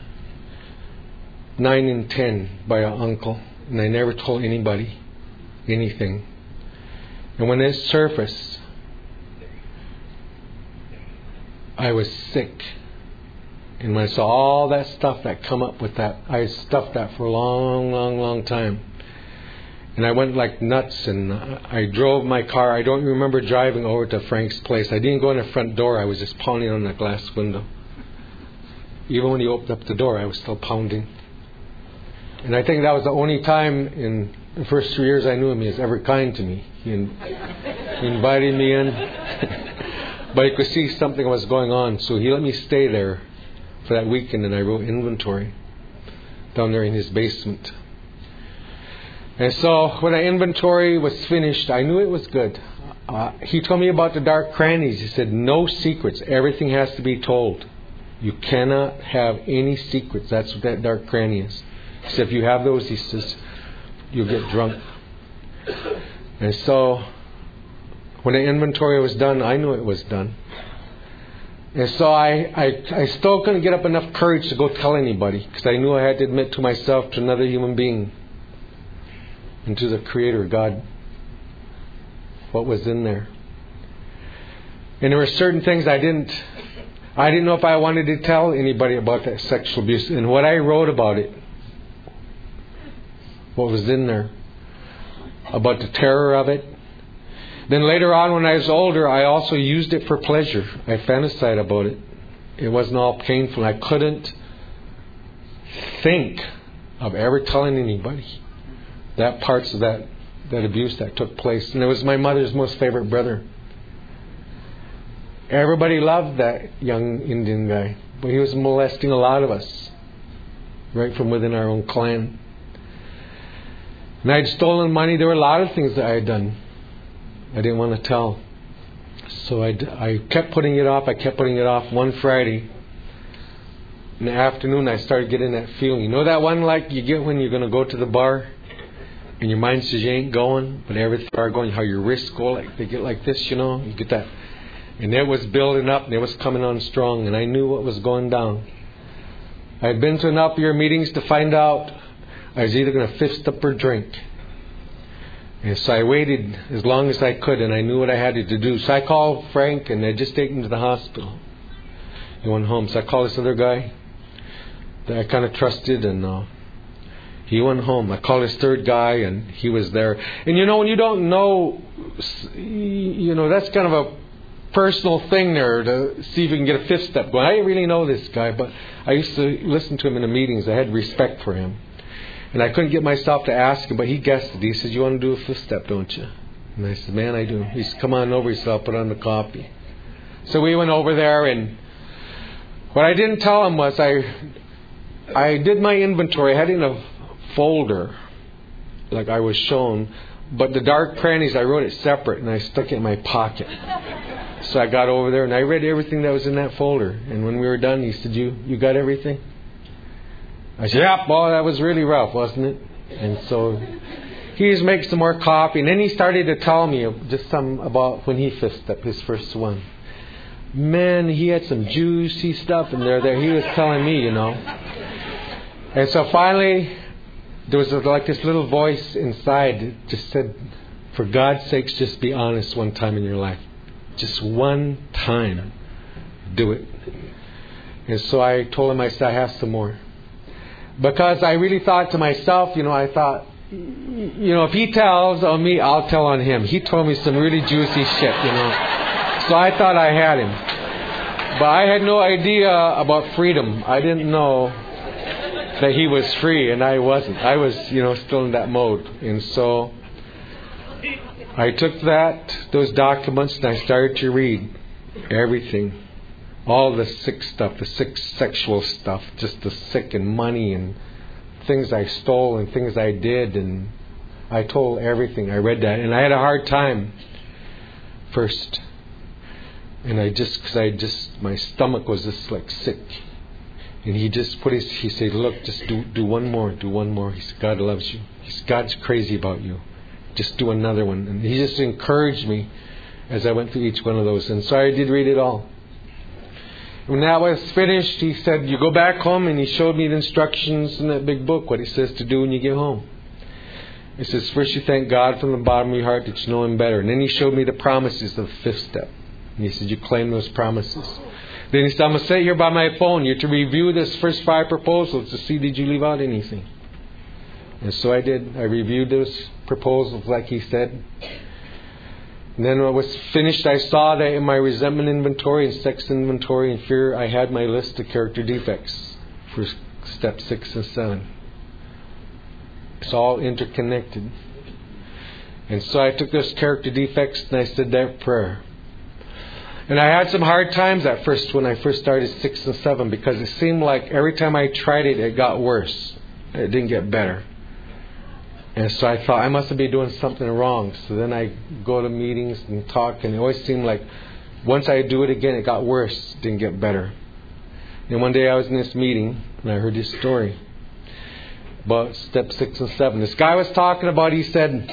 9 and 10 by an uncle, and I never told anybody anything. And when it surfaced, I was sick. And when I saw all that stuff that come up with that, I stuffed that for a long, long, long time. And I went like nuts, and I drove my car. I don't remember driving over to Frank's place. I didn't go in the front door. I was just pounding on that glass window. Even when he opened up the door, I was still pounding. And I think that was the only time in the first 3 years I knew him he was ever kind to me. He invited me in, but he could see something was going on, so he let me stay there for that weekend, and I wrote inventory down there in his basement. And so when the inventory was finished, I knew it was good. He told me about the dark crannies. He said, no secrets. Everything has to be told. You cannot have any secrets. That's what that dark cranny is. He said, if you have those, he says, you'll get drunk. And so when the inventory was done, I knew it was done. And so I still couldn't get up enough courage to go tell anybody, because I knew I had to admit to myself, to another human being, and to the Creator, God, what was in there. And there were certain things I didn't know if I wanted to tell anybody about that sexual abuse. And what I wrote about it, what was in there, about the terror of it. Then later on, when I was older, I also used it for pleasure. I fantasized about it. It wasn't all painful. I couldn't think of ever telling anybody that parts of that abuse that took place. And it was my mother's most favorite brother. Everybody loved that young Indian guy, but he was molesting a lot of us, right from within our own clan. And I had stolen money. There were a lot of things that I had done I didn't want to tell. So I kept putting it off. One Friday in the afternoon, I started getting that feeling. You know that one like you get when you're going to go to the bar and your mind says you ain't going, but everything are going, how your wrists go, like they get like this, you know, you get that. And it was building up and it was coming on strong, and I knew what was going down. I had been to enough of your meetings to find out I was either going to fist up or drink. And so I waited as long as I could, and I knew what I had to do. So I called Frank, and they just taken him to the hospital. He went home. So I called this other guy that I kind of trusted, and he went home. I called this third guy, and he was there. And you know, when you don't know, you know, that's kind of a personal thing there to see if you can get a fifth step going. I didn't really know this guy, but I used to listen to him in the meetings. I had respect for him. And I couldn't get myself to ask him, but he guessed it. He said, you want to do a fifth step, don't you? And I said, man, I do. He said, come on over. He said, I'll put on the coffee. So we went over there, and what I didn't tell him was I did my inventory. I had it in a folder, like I was shown, but the dark crannies, I wrote it separate, and I stuck it in my pocket. So I got over there, and I read everything that was in that folder. And when we were done, he said, you got everything? I said, yeah, boy, that was really rough, wasn't it? And so he just makes some more coffee. And then he started to tell me just some about when he fifth stepped his first one. Man, he had some juicy stuff in there that he was telling me, you know. And so finally, there was like this little voice inside that just said, for God's sakes, just be honest one time in your life. Just one time. Do it. And so I told him, I said, I have some more. Because I really thought to myself, you know, I thought, you know, if he tells on me, I'll tell on him. He told me some really juicy shit, you know. So I thought I had him. But I had no idea about freedom. I didn't know that he was free, and I wasn't. I was, you know, still in that mode. And so I took those documents, and I started to read everything. All the sick stuff, the sick sexual stuff, just the sick and money and things I stole and things I did, and I told everything. I read that, and I had a hard time first. And my stomach was just like sick. And he just he said, look, just do one more. He said, God loves you. He said, God's crazy about you. Just do another one. And he just encouraged me as I went through each one of those. And so I did read it all. When that was finished, he said, you go back home, and he showed me the instructions in that big book, what he says to do when you get home. He says, first you thank God from the bottom of your heart that you know Him better. And then he showed me the promises of the fifth step. And he said, you claim those promises. Then he said, I'm going to sit here by my phone. You're to review this first 5 proposals to see did you leave out anything. And so I did. I reviewed those proposals like he said. And then when it was finished, I saw that in my resentment inventory and sex inventory and fear, I had my list of character defects for step 6 and 7. It's all interconnected. And so I took those character defects and I said that prayer. And I had some hard times at first when I first started 6 and 7 because it seemed like every time I tried it, it got worse. It didn't get better. And so I thought I must have been doing something wrong. So then I go to meetings and talk, and it always seemed like once I do it again, it got worse. It didn't get better. And one day I was in this meeting and I heard this story about step 6 and 7. This guy was talking about, he said,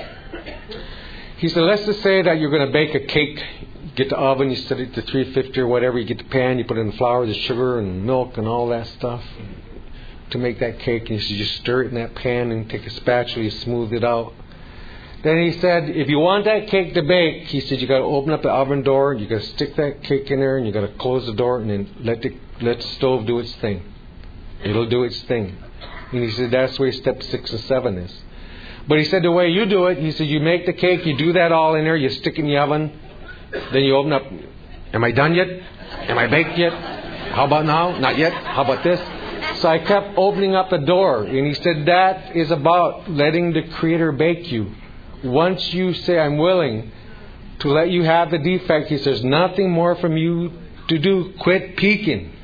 let's just say that you're going to bake a cake. Get the oven, you set it to 350 or whatever. You get the pan, you put in the flour, the sugar, and milk, and all that stuff to make that cake. And you just stir it in that pan and take a spatula, you smooth it out. Then he said, if you want that cake to bake, he said, you got to open up the oven door, you got to stick that cake in there, and you got to close the door, and then let the stove do its thing. It'll do its thing. And he said, that's where step 6 and 7 is. But he said, the way you do it, he said, you make the cake, you do that all in there, you stick it in the oven. Then you open up, am I done yet? Am I baked yet? How about now? Not yet. How about this? So I kept opening up the door. And he said, that is about letting the Creator bake you. Once you say, I'm willing to let you have the defect, he says, nothing more from you to do. Quit peeking.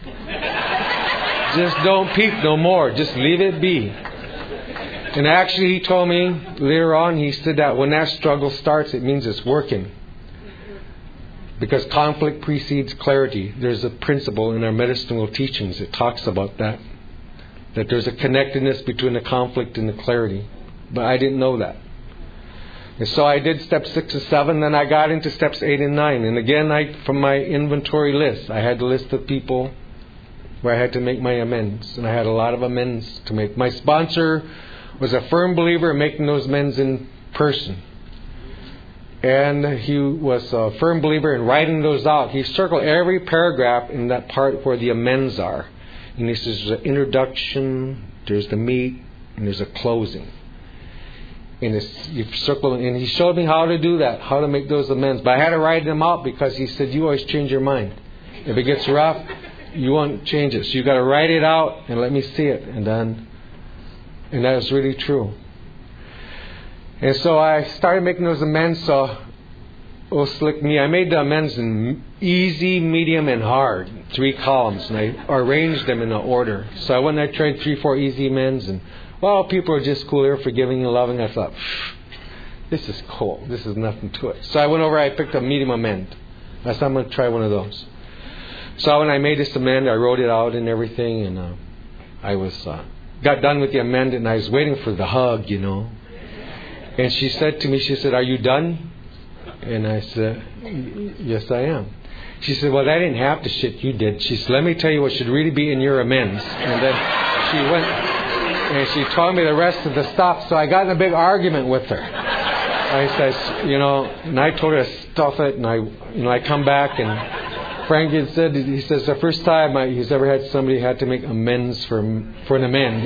Just don't peek no more. Just leave it be. And actually he told me later on, he said that when that struggle starts, it means it's working. Because conflict precedes clarity. There's a principle in our medicinal teachings that talks about that. That there's a connectedness between the conflict and the clarity. But I didn't know that. And so I did step 6 and 7. Then I got into steps 8 and 9. And again, from my inventory list, I had a list of people where I had to make my amends. And I had a lot of amends to make. My sponsor was a firm believer in making those amends in person. And he was a firm believer in writing those out. He circled every paragraph in that part where the amends are. And he says there's an introduction, there's the meat, and there's a closing. And you circle, and he showed me how to do that, how to make those amends. But I had to write them out because he said, you always change your mind. If it gets rough, you won't change it. So you got to write it out and let me see it. And that was really true. And so I started making those amends. So, oh, slick me. I made the amends in easy, medium, and hard. 3 columns. And I arranged them in an order. So I went and I tried 3, 4 easy amends. And, well, people are just cool. They're forgiving and loving. I thought, this is cool. This is nothing to it. So I went over, I picked a medium amend. I said, I'm going to try one of those. So when I made this amend, I wrote it out and everything. And I got done with the amend. And I was waiting for the hug, you know. And she said to me, she said, are you done? And I said, yes, I am. She said, well, that didn't have to shit, you did. She said, let me tell you what should really be in your amends. And then she went and she told me the rest of the stuff. So I got in a big argument with her. I said, and I told her to stuff it. And I come back and Frank had said, he says, the first time he's ever had somebody had to make amends for an amend,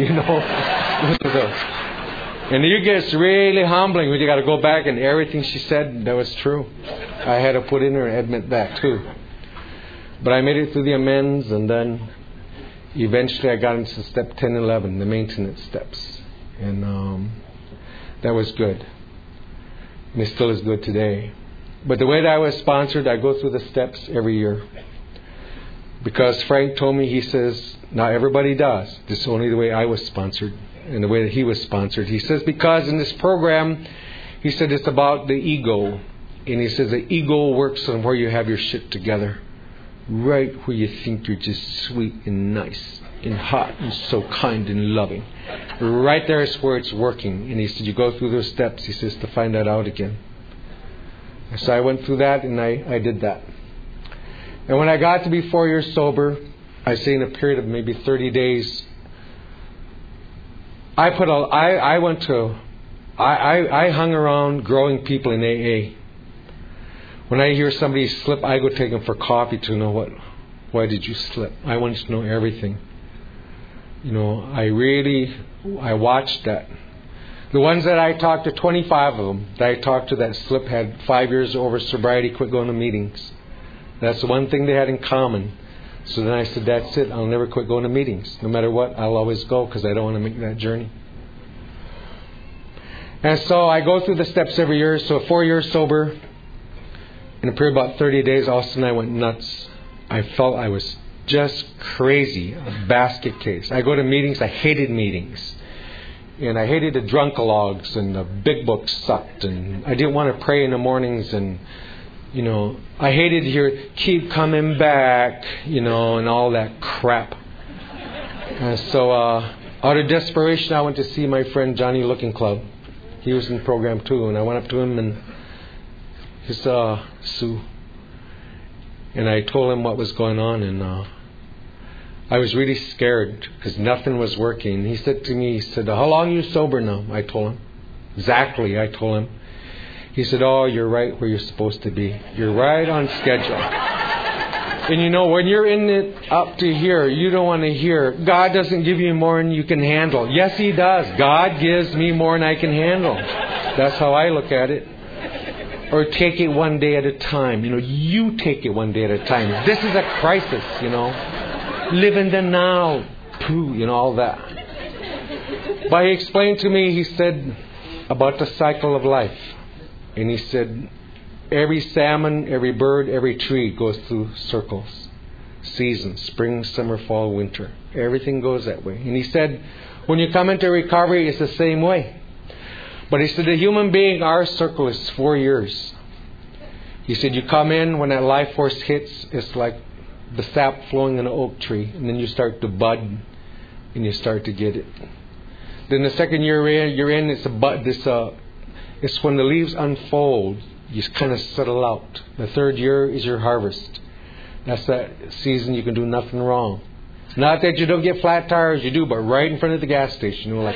And it gets really humbling when you got to go back and everything she said, that was true. I had to put in her and admit that too. But I made it through the amends, and then eventually I got into step 10 and 11, the maintenance steps. And that was good. And it still is good today. But the way that I was sponsored, I go through the steps every year. Because Frank told me, he says, not everybody does. This is only the way I was sponsored. In the way that he was sponsored. He says, because in this program, he said it's about the ego. And he says the ego works on where you have your shit together. Right where you think you're just sweet and nice and hot and so kind and loving. Right there is where it's working. And he said, you go through those steps, he says, to find that out again. And so I went through that and I did that. And when I got to be 4 years sober, I say in a period of maybe 30 days, I hung around growing people in AA. When I hear somebody slip, I go take them for coffee to know Why did you slip? I wanted to know everything. I watched that. The ones that I talked to, 25 of them that I talked to that slipped had 5 years over sobriety, quit going to meetings. That's the one thing they had in common. So then I said, that's it. I'll never quit going to meetings. No matter what, I'll always go because I don't want to make that journey. And so I go through the steps every year. So 4 years sober. In a period of about 30 days, all of a sudden I went nuts. I felt I was just crazy. A basket case. I go to meetings. I hated meetings. And I hated the drunkalogs, and the big books sucked. And I didn't want to pray in the mornings. And, I hated to hear, keep coming back, and all that crap. And so out of desperation, I went to see my friend Johnny Looking Club. He was in the program too. And I went up to him and he said, Sue. And I told him what was going on. And I was really scared because nothing was working. He said to me, how long are you sober now? I told him. Exactly, I told him. He said, you're right where you're supposed to be. You're right on schedule. And when you're in it up to here, you don't want to hear, God doesn't give you more than you can handle. Yes, He does. God gives me more than I can handle. That's how I look at it. Or take it one day at a time. You take it one day at a time. This is a crisis, Live in the now. All that. But he explained to me, he said, about the cycle of life. And he said, every salmon, every bird, every tree goes through circles. Seasons, spring, summer, fall, winter. Everything goes that way. And he said, when you come into recovery, it's the same way. But he said, the human being, our circle is 4 years. He said, you come in, when that life force hits, it's like the sap flowing in an oak tree. And then you start to bud, and you start to get it. Then the second year you're in, it's a bud. It's when the leaves unfold, you kind of settle out. The third year is your harvest. That's that season you can do nothing wrong. Not that you don't get flat tires, you do, but right in front of the gas station, like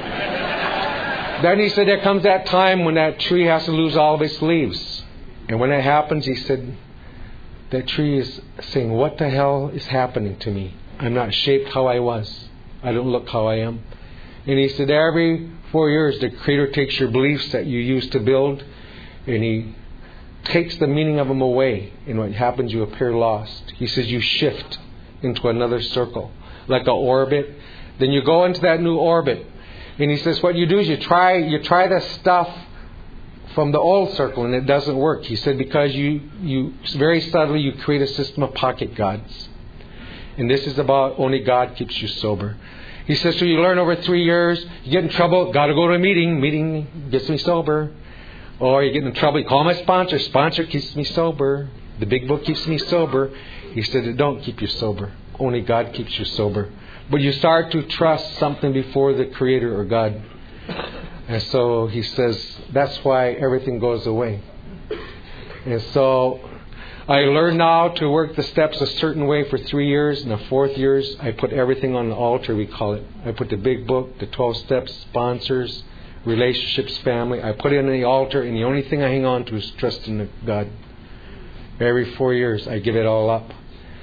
that. Then he said there comes that time when that tree has to lose all of its leaves. And when that happens, he said, that tree is saying, what the hell is happening to me? I'm not shaped how I was. I don't look how I am. And he said, every 4 years, the Creator takes your beliefs that you used to build, and He takes the meaning of them away. And what happens, you appear lost. He says, you shift into another circle, like an orbit. Then you go into that new orbit. And he says, what you do is you try the stuff from the old circle, and it doesn't work. He said, because you very subtly, you create a system of pocket gods. And this is about only God keeps you sober. He says, so you learn over 3 years, you get in trouble, got to go to a meeting gets me sober. Or you get in trouble, you call my sponsor keeps me sober. The big book keeps me sober. He said, it don't keep you sober. Only God keeps you sober. But you start to trust something before the Creator or God. And so he says, that's why everything goes away. And so I learned now to work the steps a certain way for 3 years. In the 4th year, I put everything on the altar, we call it. I put the big book, the 12 steps, sponsors, relationships, family. I put it on the altar, and the only thing I hang on to is trust in God. Every 4 years, I give it all up.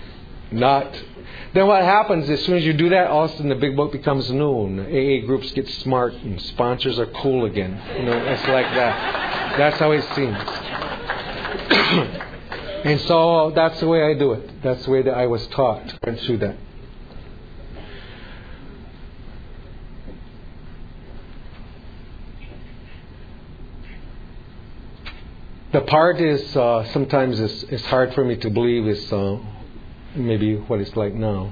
Then what happens, as soon as you do that, all of a sudden the big book becomes new, and the AA groups get smart, and sponsors are cool again. It's like that. That's how it seems. And so that's the way I do it. That's the way that I was taught. I went through that. The part is sometimes it's hard for me to believe is maybe what it's like now.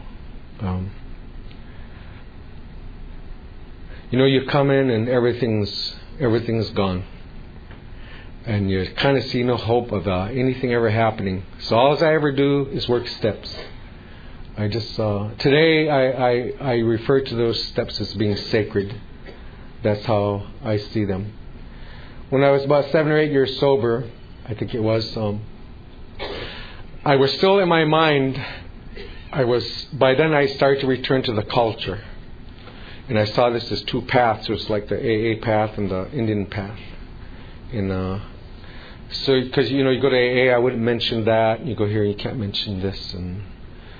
You come in and everything's gone. And you kind of see no hope of anything ever happening. So all I ever do is work steps. I just today I refer to those steps as being sacred. That's how I see them. When I was about 7 or 8 years sober, I think it was, I was still in my mind. By then I started to return to the culture, and I saw this as two paths. It was like the AA path and the Indian path. And so, because you go to AA, I wouldn't mention that. You go here, you can't mention this, and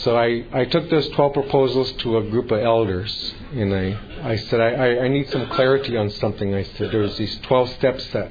so I took those 12 proposals to a group of elders, and I said, I need some clarity on something. I said, there's these 12 steps that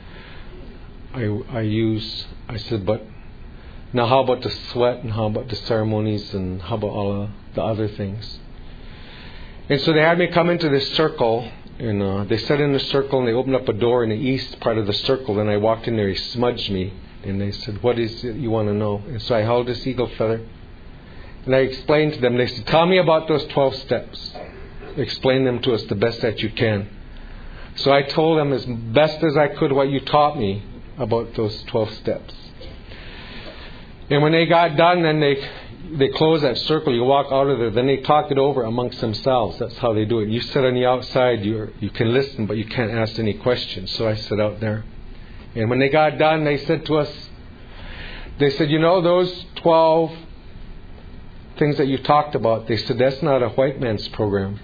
I use. I said, but now how about the sweat, and how about the ceremonies, and how about all of the other things? And so they had me come into this circle, and they sat in the circle, and they opened up a door in the east part of the circle, and I walked in there. He smudged me, and they said, what is it you want to know? And so I held this eagle feather, and I explained to them. They said, tell me about those 12 steps. Explain them to us the best that you can. So I told them as best as I could what you taught me about those 12 steps. And when they got done, then they closed that circle. You walk out of there. Then they talked it over amongst themselves. That's how they do it. You sit on the outside. You can listen, but you can't ask any questions. So I sit out there. And when they got done, they said to us, they said, you know, those 12 things that you talked about, they said, that's not a white man's program.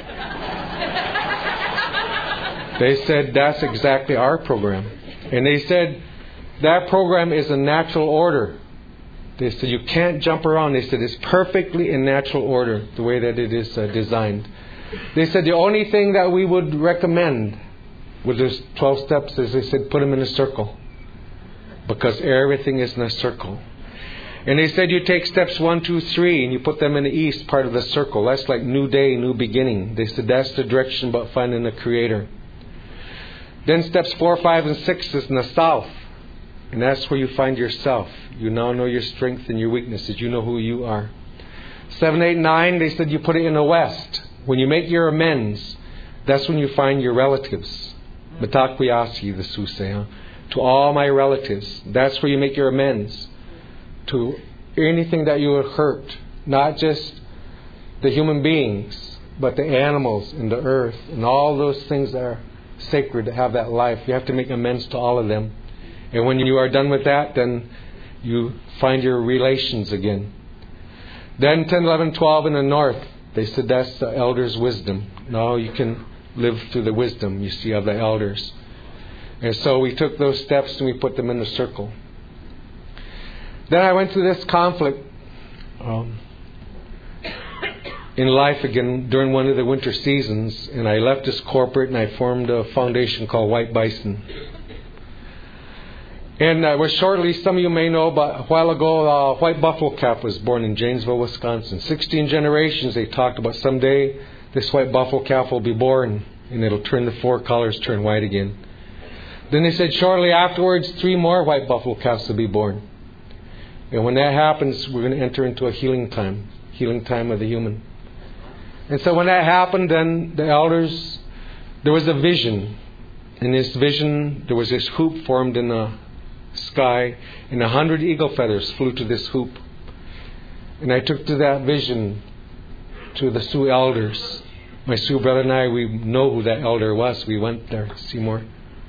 They said, that's exactly our program. And they said, that program is a natural order. They said, you can't jump around. They said, it's perfectly in natural order, the way that it is designed. They said, the only thing that we would recommend with those 12 steps is, they said, put them in a circle. Because everything is in a circle. And they said, you take steps 1, 2, 3, and you put them in the east part of the circle. That's like new day, new beginning. They said, that's the direction about finding the Creator. Then steps 4, 5, and 6 is in the south. And that's where you find yourself. You now know your strengths and your weaknesses. You know who you are. 7, 8, 9, they said you put it in the west. When you make your amends, that's when you find your relatives. Matakwiyasi, the Sioux say, to all my relatives. That's where you make your amends. To anything that you have hurt. Not just the human beings, but the animals and the earth and all those things that are sacred to have that life. You have to make amends to all of them. And when you are done with that, then you find your relations again. Then 10, 11, 12 in the north, they said that's the elders' wisdom. Now you can live through the wisdom you see of the elders. And so we took those steps and we put them in the circle. Then I went through this conflict in life again during one of the winter seasons, and I left this corporate and I formed a foundation called White Bison. And it was shortly, some of you may know, but a while ago, White Buffalo Calf was born in Janesville, Wisconsin. 16 generations they talked about someday this White Buffalo Calf will be born, and it'll turn the 4 colors, turn white again. Then they said shortly afterwards, 3 more White Buffalo Calves will be born. And when that happens, we're going to enter into a healing time of the human. And so when that happened, then the elders, there was a vision. In this vision, there was this hoop formed in the sky, and 100 eagle feathers flew to this hoop. And I took to that vision to the Sioux elders. My Sioux brother and I, we know who that elder was. We went there to see more.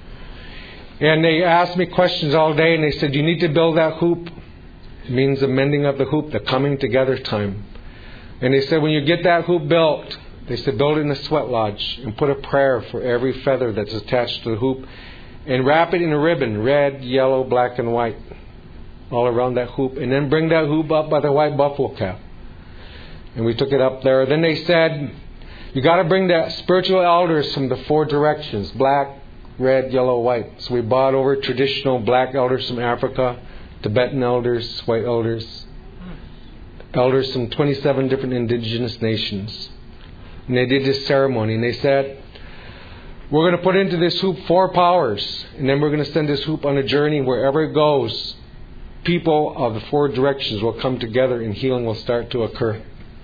And they asked me questions all day, and they said, you need to build that hoop. It means the mending of the hoop, the coming together time. And they said, when you get that hoop built, they said, build it in a sweat lodge and put a prayer for every feather that's attached to the hoop. And wrap it in a ribbon, red, yellow, black, and white, all around that hoop. And then bring that hoop up by the White Buffalo Calf. And we took it up there. Then they said, you got to bring the spiritual elders from the 4 directions, black, red, yellow, white. So we brought over traditional black elders from Africa, Tibetan elders, white elders, elders from 27 different indigenous nations. And they did this ceremony, and they said, we're going to put into this hoop 4 powers, and then we're going to send this hoop on a journey. Wherever it goes, people of the 4 directions will come together and healing will start to occur.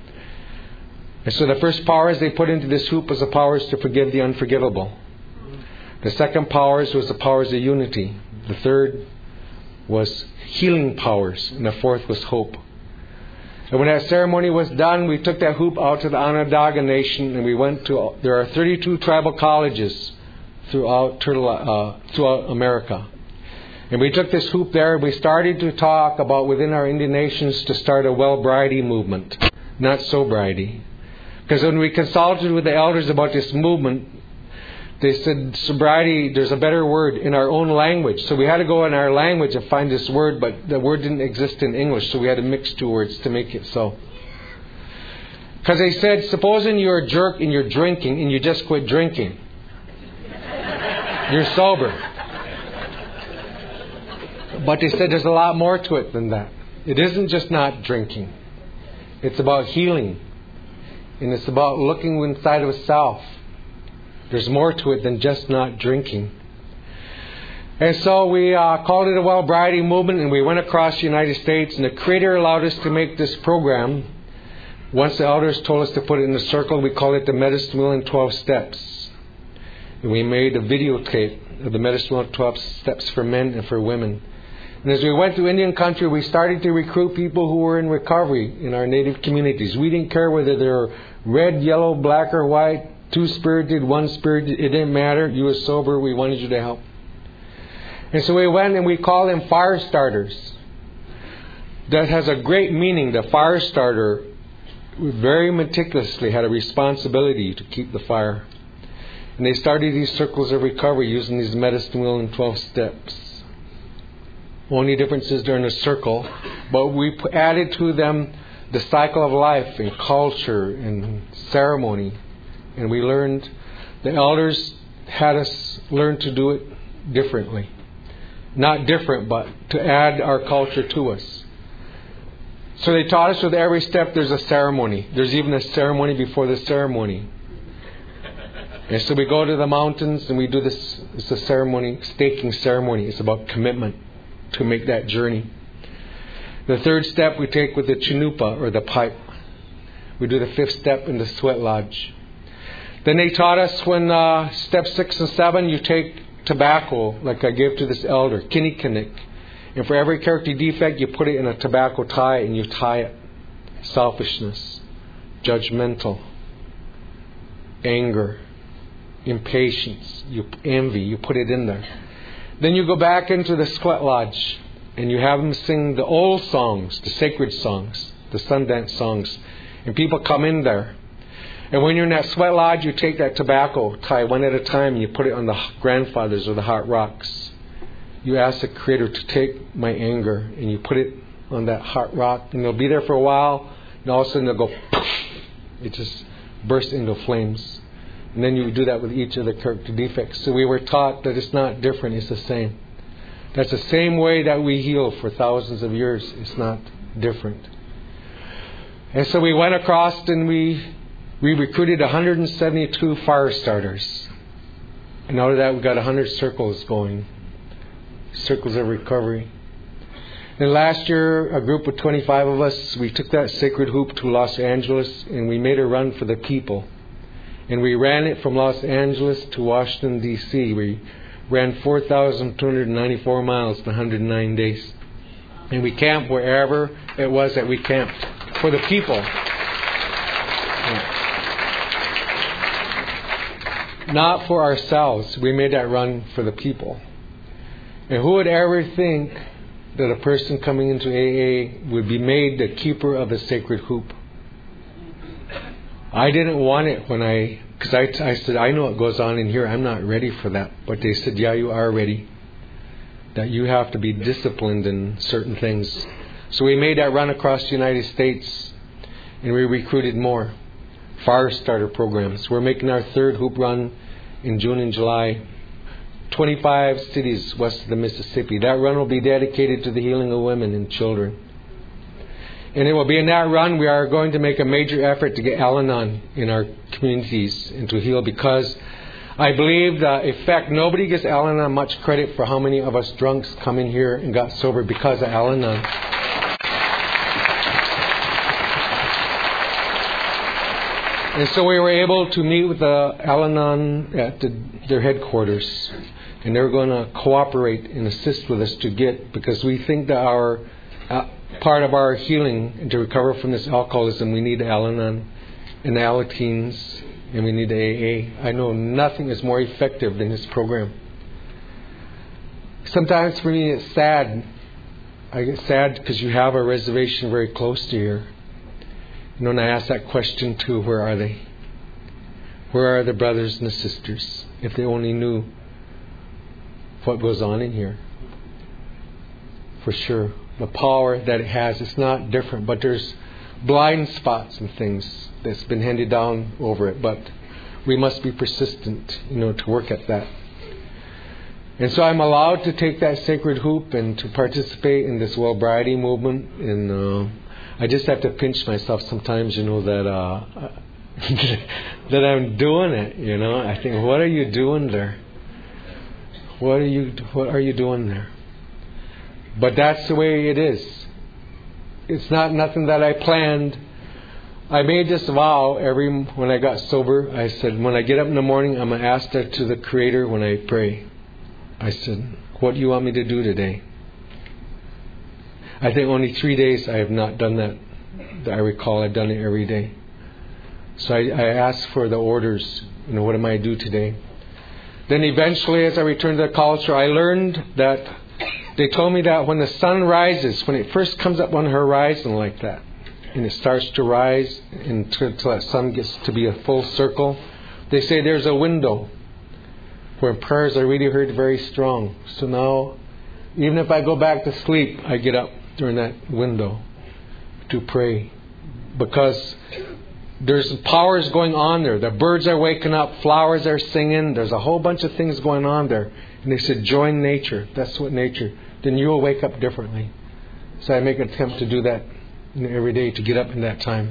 And so the first powers they put into this hoop was the powers to forgive the unforgivable. The second powers was the powers of unity. The third was healing powers, and the 4th was hope. And when that ceremony was done, we took that hoop out to the Onondaga Nation, and we went to, there are 32 tribal colleges throughout America. And we took this hoop there, and we started to talk about within our Indian nations to start a well-bridey movement, not so-bridey. Because when we consulted with the elders about this movement, they said, sobriety, there's a better word in our own language. So we had to go in our language and find this word, but the word didn't exist in English, so we had to mix two words to make it so. Because they said, supposing you're a jerk and you're drinking and you just quit drinking. You're sober. But they said there's a lot more to it than that. It isn't just not drinking. It's about healing. And it's about looking inside of self. There's more to it than just not drinking. And so we called it a Wellbriety movement, and we went across the United States, and the Creator allowed us to make this program. Once the elders told us to put it in a circle, we called it the Medicine Wheel in 12 Steps. And we made a videotape of the Medicine Wheel in 12 Steps for men and for women. And as we went to Indian country, we started to recruit people who were in recovery in our native communities. We didn't care whether they were red, yellow, black or white, two-spirited, one-spirited. It didn't matter. You were sober. We wanted you to help. And so we went and we called them fire starters. That has a great meaning. The fire starter very meticulously had a responsibility to keep the fire. And they started these circles of recovery using these Medicine Wheel in 12 Steps. Only difference is they're in a circle, but we added to them the cycle of life and culture and ceremony. And we learned, the elders had us learn to do it differently. Not different, but to add our culture to us. So they taught us with every step there's a ceremony. There's even a ceremony before the ceremony. And so we go to the mountains and we do this. It's a ceremony, staking ceremony. It's about commitment to make that journey. The third step we take with the Chinupa or the pipe. We do the fifth step in the sweat lodge. Then they taught us when step 6 and 7 you take tobacco, like I gave to this elder, kinnikinnick. And for every character defect you put it in a tobacco tie and you tie it. Selfishness, judgmental, anger, impatience, envy, you put it in there. Then you go back into the sweat lodge and you have them sing the old songs, the sacred songs, the Sundance songs. And people come in there. And when you're in that sweat lodge, you take that tobacco tie one at a time and you put it on the grandfathers or the hot rocks. You ask the Creator to take my anger and you put it on that hot rock. And they'll be there for a while and all of a sudden they'll go poof. It just bursts into flames. And then you do that with each of the character defects. So we were taught that it's not different, it's the same. That's the same way that we heal for thousands of years. It's not different. And so we went across and we recruited 172 fire starters. And out of that we got 100 circles going. Circles of recovery. And last year, a group of 25 of us, we took that sacred hoop to Los Angeles and we made a run for the people. And we ran it from Los Angeles to Washington, D.C. We ran 4,294 miles in 109 days. And we camped wherever it was that we camped for the people. Not for ourselves. We made that run for the people. And who would ever think that a person coming into AA would be made the keeper of the sacred hoop? I didn't want it because I said, I know what goes on in here. I'm not ready for that. But they said, yeah, you are ready. That you have to be disciplined in certain things. So we made that run across the United States and we recruited more fire starter programs. We're making our third hoop run in June and July. 25 cities west of the Mississippi. That run will be dedicated to the healing of women and children. And it will be in that run we are going to make a major effort to get Al-Anon in our communities and to heal, because I believe that, in fact, nobody gives Al-Anon much credit for how many of us drunks come in here and got sober because of Al-Anon. And so we were able to meet with Al-Anon at their headquarters. And they're going to cooperate and assist with us to get, because we think that our part of our healing and to recover from this alcoholism, we need Al-Anon and Alateens, and we need AA. I know nothing is more effective than this program. Sometimes for me it's sad. I get sad because you have a reservation very close to here. And when I ask that question too, where are they? Where are the brothers and the sisters? If they only knew what goes on in here. For sure. The power that it has, it's not different, but there's blind spots and things that's been handed down over it. But we must be persistent, to work at that. And so I'm allowed to take that sacred hoop and to participate in this well-briety movement. And I just have to pinch myself sometimes, that that I'm doing it. I think, what are you doing there? What are you doing there? But that's the way it is. It's not nothing that I planned. I made this vow when I got sober. I said, when I get up in the morning, I'm going to ask that to the Creator when I pray. I said, what do you want me to do today? I think only 3 days I have not done that. I recall I've done it every day. So I asked for the orders. What am I to do today? Then eventually, as I returned to the culture, I learned that they told me that when the sun rises, when it first comes up on the horizon like that, and it starts to rise until that sun gets to be a full circle, they say there's a window where prayers are really heard very strong. So now, even if I go back to sleep, I get up during that window to pray. Because there's powers going on there. The birds are waking up, flowers are singing, there's a whole bunch of things going on there. And they said, join nature. That's what nature. Then you will wake up differently. So I make an attempt to do that every day, to get up in that time.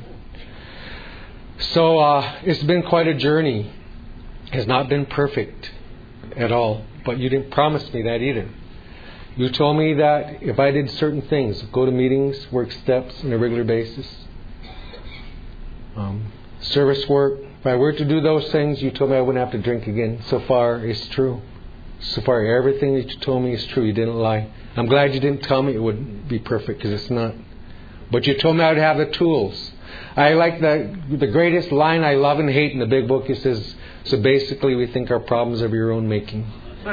So it's been quite a journey. It's not been perfect at all. But you didn't promise me that either. You told me that if I did certain things, go to meetings, work steps on a regular basis, service work, if I were to do those things, you told me I wouldn't have to drink again. So far, it's true. So far, everything that you told me is true. You didn't lie. I'm glad you didn't tell me it would be perfect, because it's not. But you told me I would have the tools. I like the greatest line I love and hate in the big book. It says, so basically we think our problems are of your own making.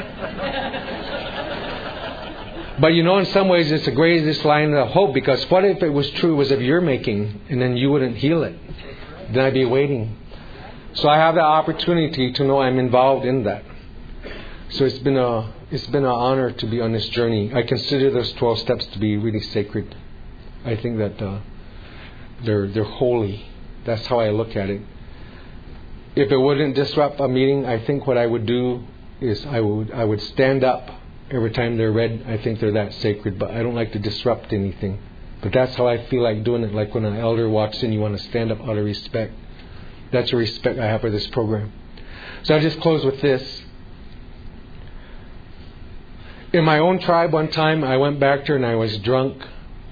But in some ways it's the greatest line of hope, because what if it was true, was of your making, and then you wouldn't heal it? Then I'd be waiting. So I have the opportunity to know I'm involved in that. So it's been an honor to be on this journey. I consider those 12 steps to be really sacred. I think that they're holy. That's how I look at it. If it wouldn't disrupt a meeting, I think what I would do is I would stand up every time they're read. I think they're that sacred, but I don't like to disrupt anything. But that's how I feel like doing it. Like when an elder walks in, you want to stand up out of respect. That's the respect I have for this program. So I'll just close with this. In my own tribe one time, I went back there and I was drunk.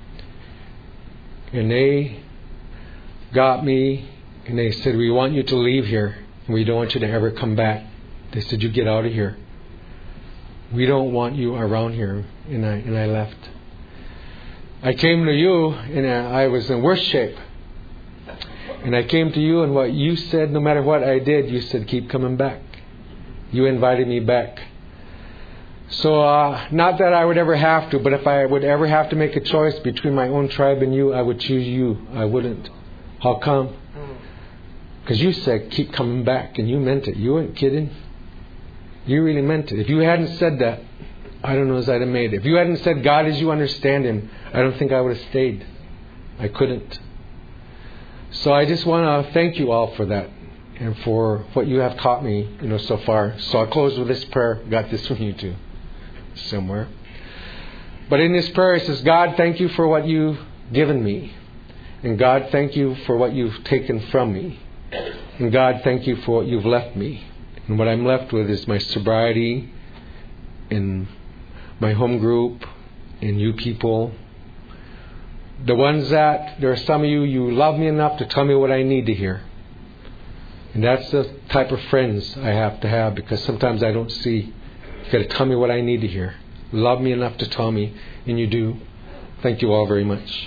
And they got me and they said, we want you to leave here. And we don't want you to ever come back. They said, you get out of here. We don't want you around here. And I left. I came to you and I was in worse shape. And I came to you, and what you said, no matter what I did, you said, keep coming back. You invited me back. So, not that I would ever have to, but if I would ever have to make a choice between my own tribe and you, I would choose you. I wouldn't. How come? Because you said, keep coming back, and you meant it. You weren't kidding. You really meant it. If you hadn't said that, I don't know as I'd have made it. If you hadn't said God as you understand Him, I don't think I would have stayed. I couldn't. So I just want to thank you all for that and for what you have taught me, so far. So I'll close with this prayer. Got this from you too, somewhere. But in this prayer it says, God, thank you for what you've given me. And God, thank you for what you've taken from me. And God, thank you for what you've left me. And what I'm left with is my sobriety and my home group and you people. The ones that, there are some of you love me enough to tell me what I need to hear. And that's the type of friends I have to have, because sometimes I don't see. You got to tell me what I need to hear. Love me enough to tell me, and you do. Thank you all very much.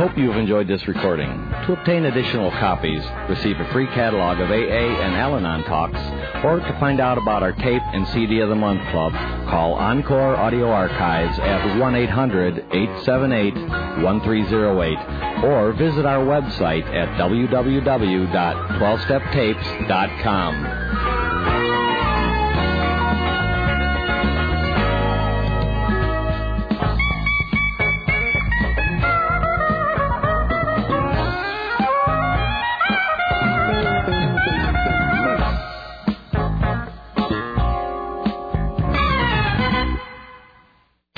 hope you've enjoyed this recording. To obtain additional copies, receive a free catalog of AA and Al-Anon talks, or to find out about our Tape and CD of the Month Club, call Encore Audio Archives at 1-800-878-1308, or visit our website at www.12steptapes.com.